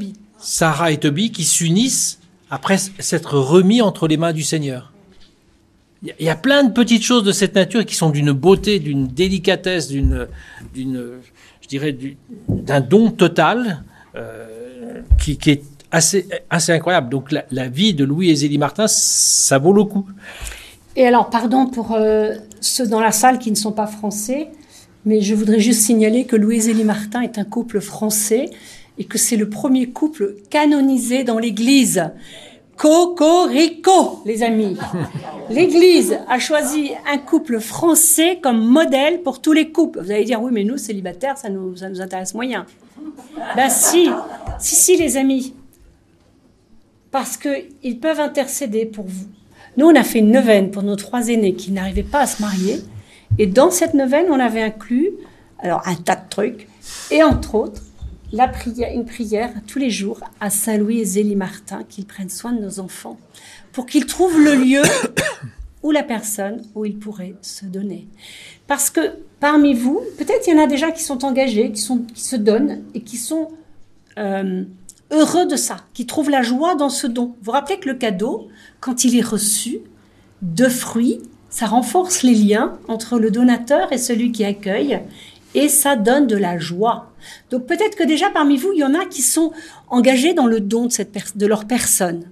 Sarah et Tobie, qui s'unissent après s'être remis entre les mains du Seigneur. Il y a plein de petites choses de cette nature qui sont d'une beauté, d'une délicatesse, d'une, d'une, je dirais, du, d'un don total euh, qui, qui est assez, assez incroyable. Donc la, la vie de Louis et Zélie Martin, ça vaut le coup. Et alors, pardon pour euh, ceux dans la salle qui ne sont pas français, mais je voudrais juste signaler que Louis et Zélie Martin est un couple français et que c'est le premier couple canonisé dans l'Église. Cocorico, les amis. L'Église a choisi un couple français comme modèle pour tous les couples. Vous allez dire, oui, mais nous, célibataires, ça nous, ça nous intéresse moyen. Ben si, si, si, les amis. Parce qu'ils peuvent intercéder pour vous. Nous, on a fait une neuvaine pour nos trois aînés qui n'arrivaient pas à se marier. Et dans cette neuvaine, on avait inclus alors, un tas de trucs. Et entre autres, la prière, une prière tous les jours à Saint-Louis et Zélie Martin, qu'ils prennent soin de nos enfants, pour qu'ils trouvent le lieu ou la personne où ils pourraient se donner. Parce que parmi vous, peut-être il y en a déjà qui sont engagés, qui, sont, qui se donnent et qui sont euh, heureux de ça, qui trouvent la joie dans ce don. Vous vous rappelez que le cadeau, quand il est reçu, de fruits, ça renforce les liens entre le donateur et celui qui accueille, et ça donne de la joie. Donc peut-être que déjà parmi vous, il y en a qui sont engagés dans le don de, cette pers- de leur personne.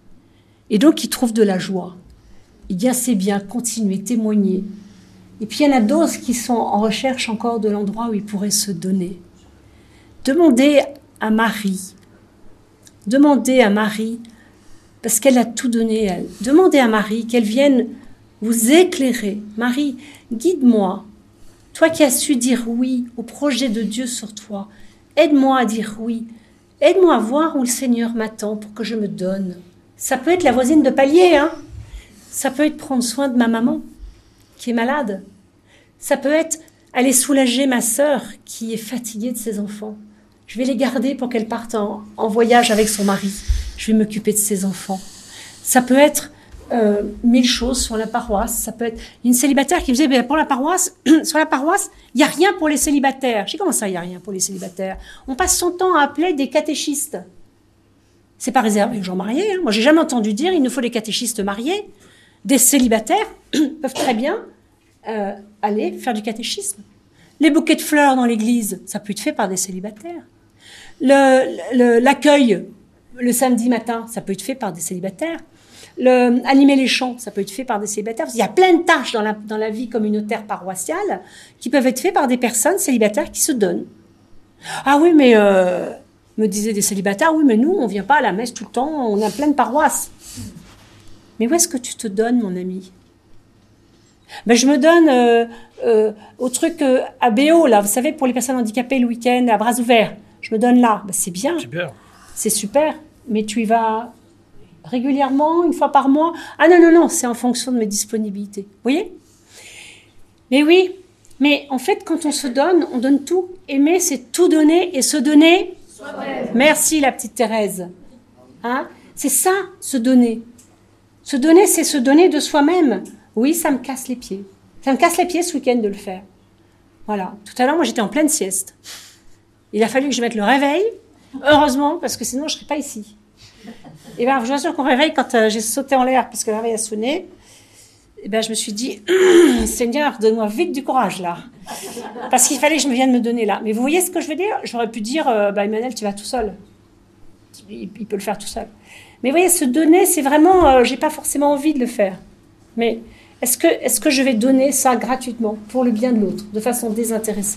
Et donc qui trouvent de la joie. Eh bien c'est bien, continuez, témoignez. Et puis il y en a d'autres qui sont en recherche encore de l'endroit où ils pourraient se donner. Demandez à Marie, demandez à Marie, parce qu'elle a tout donné elle, demandez à Marie qu'elle vienne vous éclairer. Marie, guide-moi. Toi qui as su dire oui au projet de Dieu sur toi, aide-moi à dire oui. Aide-moi à voir où le Seigneur m'attend pour que je me donne. Ça peut être la voisine de palier, hein. Ça peut être prendre soin de ma maman qui est malade. Ça peut être aller soulager ma sœur qui est fatiguée de ses enfants. Je vais les garder pour qu'elle parte en, en voyage avec son mari. Je vais m'occuper de ses enfants. Ça peut être Euh, mille choses sur la paroisse. Ça peut être une célibataire qui faisait, ben, pour la paroisse, sur la paroisse, il n'y a rien pour les célibataires. Je dis, comment ça, il n'y a rien pour les célibataires? On passe son temps à appeler des catéchistes. C'est pas réservé aux gens mariés. Hein. Moi, j'ai jamais entendu dire, il nous faut des catéchistes mariés. Des célibataires peuvent très bien euh, aller faire du catéchisme. Les bouquets de fleurs dans l'église, ça peut être fait par des célibataires. Le, le, l'accueil le samedi matin, ça peut être fait par des célibataires. Le, animer les chants, ça peut être fait par des célibataires. Il y a plein de tâches dans la, dans la vie communautaire paroissiale qui peuvent être faites par des personnes célibataires qui se donnent. Ah oui, mais, euh, me disaient des célibataires, oui, mais nous, on vient pas à la messe tout le temps, on a plein de paroisses. Mais où est-ce que tu te donnes, mon ami? Ben, je me donne euh, euh, au truc euh, à Béo, là, vous savez, pour les personnes handicapées, le week-end, à bras ouverts. Je me donne là. Ben, c'est bien. Super. C'est super, mais tu y vas régulièrement, une fois par mois? Ah non, non, non, c'est en fonction de mes disponibilités. Vous voyez? Mais oui, mais en fait, quand on se donne, on donne tout. Aimer, c'est tout donner et se donner. Soi-même. Merci, la petite Thérèse. Hein? C'est ça, se donner. Se donner, c'est se donner de soi-même. Oui, ça me casse les pieds. Ça me casse les pieds ce week-end de le faire. Voilà. Tout à l'heure, moi, j'étais en pleine sieste. Il a fallu que je mette le réveil. Heureusement, parce que sinon, je ne serais pas ici. Et bien, je vous assure qu'on réveille quand euh, j'ai sauté en l'air, parce que le réveil a sonné. Et ben, je me suis dit, Seigneur, donne-moi vite du courage, là. Parce qu'il fallait que je me vienne me donner là. Mais vous voyez ce que je veux dire? J'aurais pu dire, euh, bah, Emmanuel, tu vas tout seul. Il, il peut le faire tout seul. Mais vous voyez, se donner, c'est vraiment, euh, j'ai pas forcément envie de le faire. Mais est-ce que, est-ce que je vais donner ça gratuitement, pour le bien de l'autre, de façon désintéressée?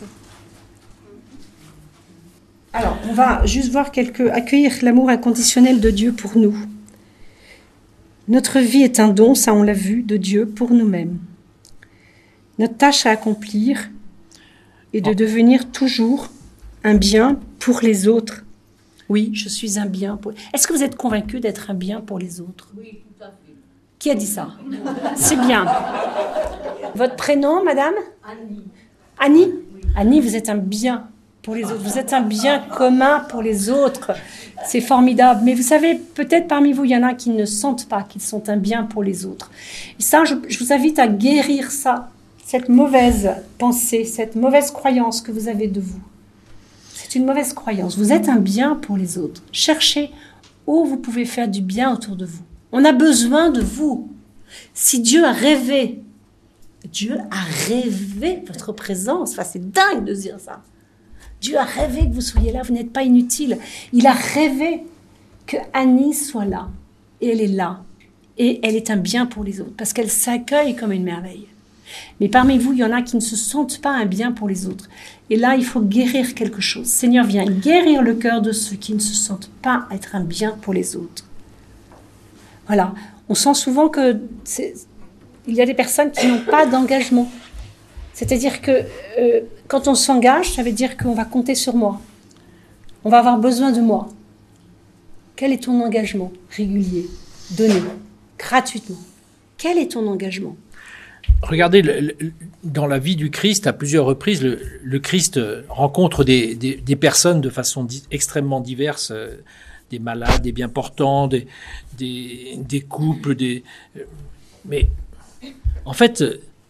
Alors, on va juste voir quelques... Accueillir l'amour inconditionnel de Dieu pour nous. Notre vie est un don, ça on l'a vu, de Dieu pour nous-mêmes. Notre tâche à accomplir est de devenir toujours un bien pour les autres. Oui, je suis un bien pour... Est-ce que vous êtes convaincu d'être un bien pour les autres? Oui, tout à fait. Qui a dit ça? C'est bien. Votre prénom, madame? Annie. Annie? Annie, vous êtes un bien pour les autres. Vous êtes un bien commun pour les autres. C'est formidable. Mais vous savez, peut-être parmi vous, il y en a qui ne sentent pas qu'ils sont un bien pour les autres. Et ça, je, je vous invite à guérir ça, cette mauvaise pensée, cette mauvaise croyance que vous avez de vous. C'est une mauvaise croyance. Vous êtes un bien pour les autres. Cherchez où vous pouvez faire du bien autour de vous. On a besoin de vous. Si Dieu a rêvé, Dieu a rêvé votre présence. Enfin, c'est dingue de dire ça. Dieu a rêvé que vous soyez là, vous n'êtes pas inutile. Il a rêvé que Annie soit là. Et elle est là. Et elle est un bien pour les autres, parce qu'elle s'accueille comme une merveille. Mais parmi vous, il y en a qui ne se sentent pas un bien pour les autres. Et là, il faut guérir quelque chose. Seigneur, viens guérir le cœur de ceux qui ne se sentent pas être un bien pour les autres. Voilà. On sent souvent que c'est... il y a des personnes qui n'ont pas d'engagement. C'est-à-dire que euh, quand on s'engage, ça veut dire qu'on va compter sur moi. On va avoir besoin de moi. Quel est ton engagement régulier, donné, gratuitement? Quel est ton engagement? Regardez, le, le, dans la vie du Christ, à plusieurs reprises, le, le Christ rencontre des, des, des personnes de façon di- extrêmement diverse, euh, des malades, des bien portants, des, des, des couples, des... mais en fait,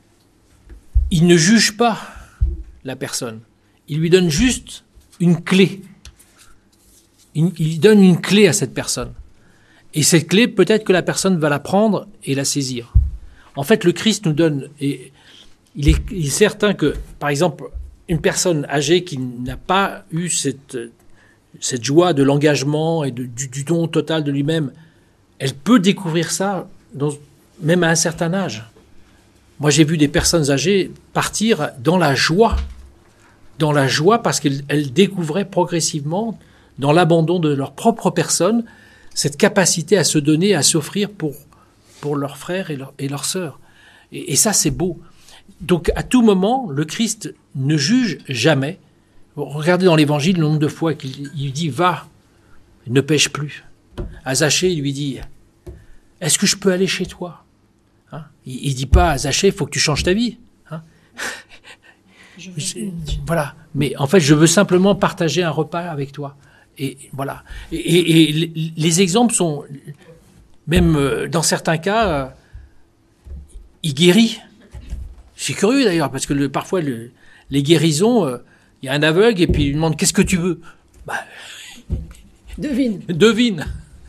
il ne juge pas la personne. Il lui donne juste une clé. Il, il donne une clé à cette personne. Et cette clé, peut-être que la personne va la prendre et la saisir. En fait, le Christ nous donne... Et il, est, il est certain que, par exemple, une personne âgée qui n'a pas eu cette, cette joie de l'engagement et de, du, du don total de lui-même, elle peut découvrir ça dans, même à un certain âge. Moi, j'ai vu des personnes âgées partir dans la joie, dans la joie parce qu'elles elles découvraient progressivement, dans l'abandon de leur propre personne, cette capacité à se donner, à s'offrir pour, pour leurs frères et, leur, et leurs sœurs. Et, et ça, c'est beau. Donc, à tout moment, le Christ ne juge jamais. Regardez dans l'Évangile le nombre de fois qu'il il dit « Va, ne pêche plus ». À Zachée, il lui dit « Est-ce que je peux aller chez toi ?» Hein, il ne dit pas à Zachée, il faut que tu changes ta vie. Hein. Je veux... Voilà. Mais en fait, je veux simplement partager un repas avec toi. Et voilà. Et, et, et les exemples sont, même dans certains cas, euh, il guérit. C'est curieux d'ailleurs, parce que le, parfois, le, les guérisons, il euh, y a un aveugle et puis il lui demande « Qu'est-ce que tu veux ?» Bah, devine. Devine.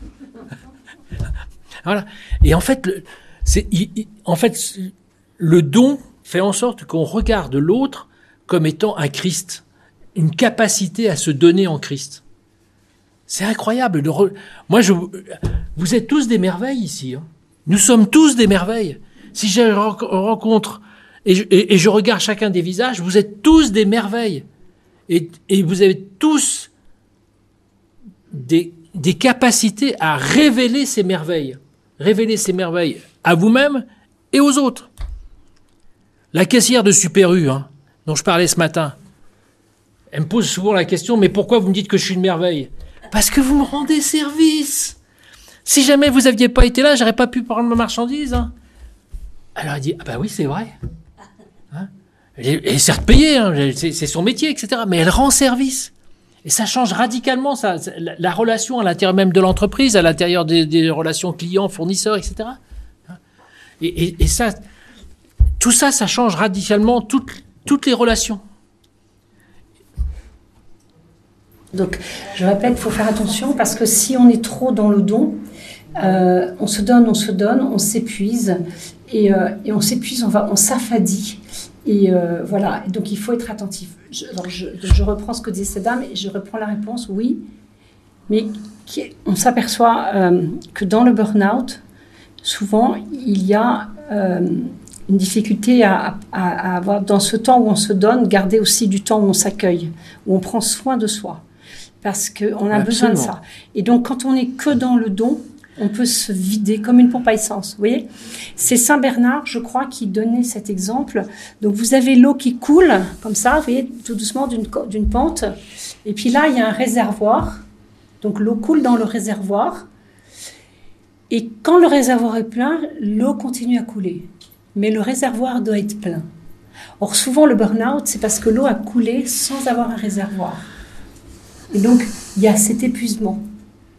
Voilà. Et en fait, le, c'est, il, il, en fait, le don fait en sorte qu'on regarde l'autre comme étant un Christ, une capacité à se donner en Christ. C'est incroyable. De re... Moi, je... vous êtes tous des merveilles ici. Hein. Nous sommes tous des merveilles. Si je rencontre et je, et, et je regarde chacun des visages, vous êtes tous des merveilles. Et, et vous avez tous des, des capacités à révéler ces merveilles. Révéler ces merveilles à vous-même et aux autres. La caissière de Super U, hein, dont je parlais ce matin, elle me pose souvent la question, mais pourquoi vous me dites que je suis une merveille ? Parce que vous me rendez service. Si jamais vous n'aviez pas été là, j'aurais pas pu prendre ma marchandise. Hein. Alors elle dit, ah ben oui, c'est vrai. Hein, elle est certes payée, hein, c'est, c'est son métier, et cetera. Mais elle rend service. Et ça change radicalement ça, la, la relation à l'intérieur même de l'entreprise, à l'intérieur des, des relations clients, fournisseurs, et cetera. Et, et, et ça, tout ça, ça change radicalement toutes, toutes les relations. Donc, je répète, il faut faire attention parce que si on est trop dans le don, euh, on se donne, on se donne, on s'épuise et, euh, et on s'épuise, on, va, on s'affadit. Et euh, voilà, donc il faut être attentif. Je, alors je, je reprends ce que disait cette dame et je reprends la réponse, oui, mais qui, on s'aperçoit euh, que dans le burn-out, souvent, il y a euh, une difficulté à, à, à avoir, dans ce temps où on se donne, garder aussi du temps où on s'accueille, où on prend soin de soi. Parce qu'on a Absolument. besoin de ça. Et donc, quand on n'est que dans le don, on peut se vider comme une pompe à essence. Vous voyez ? C'est Saint Bernard, je crois, qui donnait cet exemple. Donc, vous avez l'eau qui coule, comme ça, vous voyez, tout doucement d'une, d'une pente. Et puis là, il y a un réservoir. Donc, l'eau coule dans le réservoir. Et quand le réservoir est plein, l'eau continue à couler. Mais le réservoir doit être plein. Or, souvent, le burn-out, c'est parce que l'eau a coulé sans avoir un réservoir. Et donc, il y a cet épuisement. D'accord ?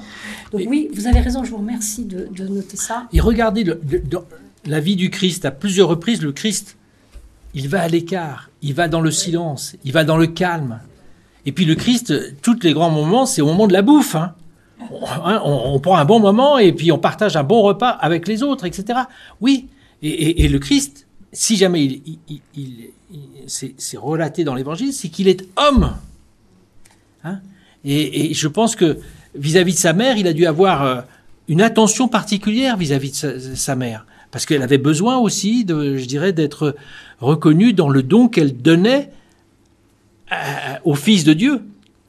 Donc et, oui, vous avez raison, je vous remercie de, de noter ça. Et regardez, le, le, le, la vie du Christ, à plusieurs reprises, le Christ, il va à l'écart, il va dans le silence, il va dans le calme. Et puis le Christ, tous les grands moments, c'est au moment de la bouffe. Hein. On, hein, on, on prend un bon moment et puis on partage un bon repas avec les autres, et cetera. Oui, et, et, et le Christ, si jamais il, il, il, il, il, c'est, c'est relaté dans l'Évangile, c'est qu'il est homme. Hein. Et, et je pense que vis-à-vis de sa mère, il a dû avoir une attention particulière vis-à-vis de sa, sa mère. Parce qu'elle avait besoin aussi, de, je dirais, d'être reconnue dans le don qu'elle donnait à, au Fils de Dieu.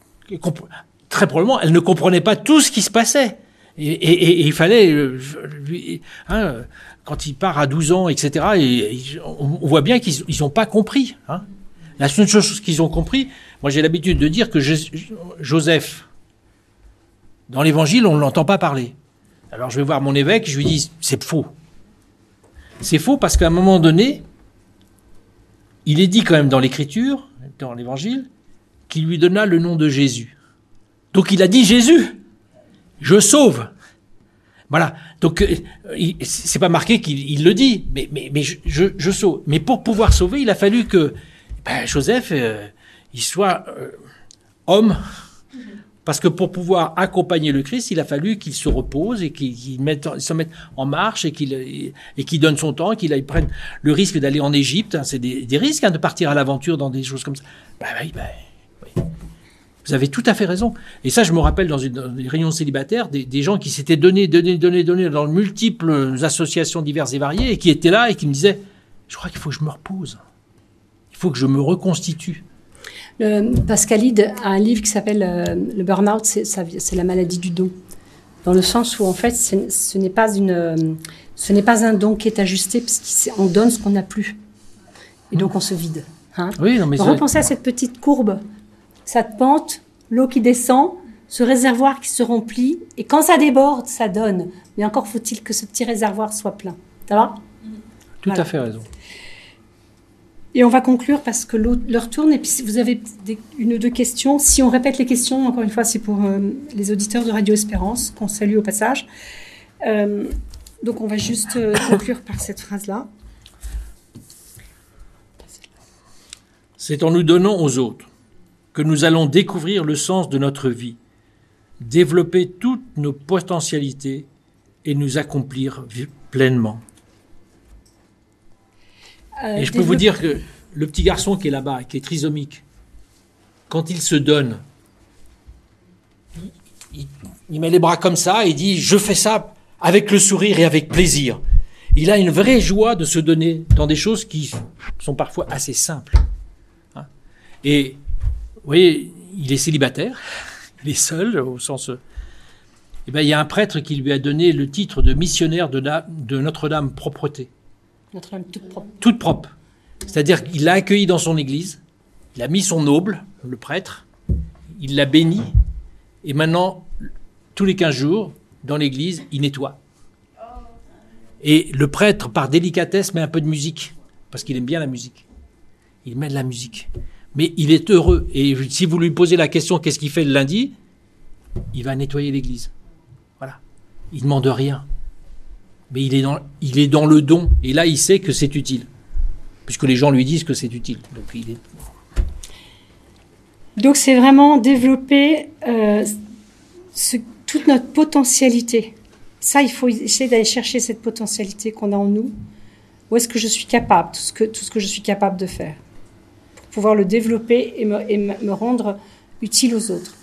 Très probablement, elle ne comprenait pas tout ce qui se passait. Et, et, et, et il fallait, lui, hein, quand il part à douze ans, et cetera, et, et on voit bien qu'ils n'ont pas compris. Hein. La seule chose qu'ils ont compris, moi j'ai l'habitude de dire que Joseph, dans l'Évangile, on ne l'entend pas parler. Alors je vais voir mon évêque, je lui dis, c'est faux. C'est faux parce qu'à un moment donné, il est dit quand même dans l'Écriture, dans l'Évangile, qu'il lui donna le nom de Jésus. Donc il a dit Jésus, je sauve. Voilà. Donc c'est pas marqué qu'il il le dit, mais, mais, mais je, je, je sauve. Mais pour pouvoir sauver, il a fallu que ben, Joseph, euh, il soit euh, homme. Parce que pour pouvoir accompagner le Christ, il a fallu qu'il se repose et qu'il, qu'il mette, se mette en marche et qu'il, et qu'il donne son temps, et qu'il prenne le risque d'aller en Égypte. Hein, c'est des, des risques hein, de partir à l'aventure dans des choses comme ça. Ben oui, ben oui. Vous avez tout à fait raison. Et ça, je me rappelle dans une, dans une réunion célibataire, des, des gens qui s'étaient donnés, donnés, donnés, donnés dans de multiples associations diverses et variées et qui étaient là et qui me disaient « Je crois qu'il faut que je me repose. Il faut que je me reconstitue. » Le, Pascalide a un livre qui s'appelle euh, Le burn-out, c'est, ça, c'est la maladie du don. Dans le sens où, en fait, c'est, ce, n'est pas une, euh, ce n'est pas un don qui est ajusté, puisqu'on donne ce qu'on n'a plus. Et donc, on se vide. Hein. Oui, non, mais repensez à cette petite courbe, cette pente, l'eau qui descend, ce réservoir qui se remplit, et quand ça déborde, ça donne. Mais encore faut-il que ce petit réservoir soit plein. Ça va ? Tout voilà. à fait raison. Et on va conclure parce que l'heure tourne. Et puis, si vous avez des, une ou deux questions, si on répète les questions, encore une fois, c'est pour euh, les auditeurs de Radio Espérance, qu'on salue au passage. Euh, donc, on va juste euh, conclure par cette phrase-là. C'est en nous donnant aux autres que nous allons découvrir le sens de notre vie, développer toutes nos potentialités et nous accomplir pleinement. Euh, et je peux vous dire que le petit garçon qui est là-bas, qui est trisomique, quand il se donne, il, il, il met les bras comme ça et il dit « Je fais ça avec le sourire et avec plaisir ». Il a une vraie joie de se donner dans des choses qui sont parfois assez simples. Hein. Et vous voyez, il est célibataire, il est seul au sens... Eh ben, il y a un prêtre qui lui a donné le titre de missionnaire de, la, de Notre-Dame Propreté. Notre-Dame toute propre. Toute propre. C'est-à-dire qu'il l'a accueilli dans son église, il a mis son auble, le prêtre, il l'a béni, et maintenant, tous les quinze jours, dans l'église, il nettoie. Et le prêtre, par délicatesse, met un peu de musique, parce qu'il aime bien la musique. Il met de la musique. Mais il est heureux. Et si vous lui posez la question, qu'est-ce qu'il fait le lundi ? Il va nettoyer l'église. Voilà. Il ne demande rien. Mais il est, dans, il est dans le don. Et là, il sait que c'est utile. Puisque les gens lui disent que c'est utile. Donc, il est... Donc c'est vraiment développer euh, ce, toute notre potentialité. Ça, il faut essayer d'aller chercher cette potentialité qu'on a en nous. Où est-ce que je suis capable, tout ce que, tout ce que je suis capable de faire. Pour pouvoir le développer et me, et me rendre utile aux autres.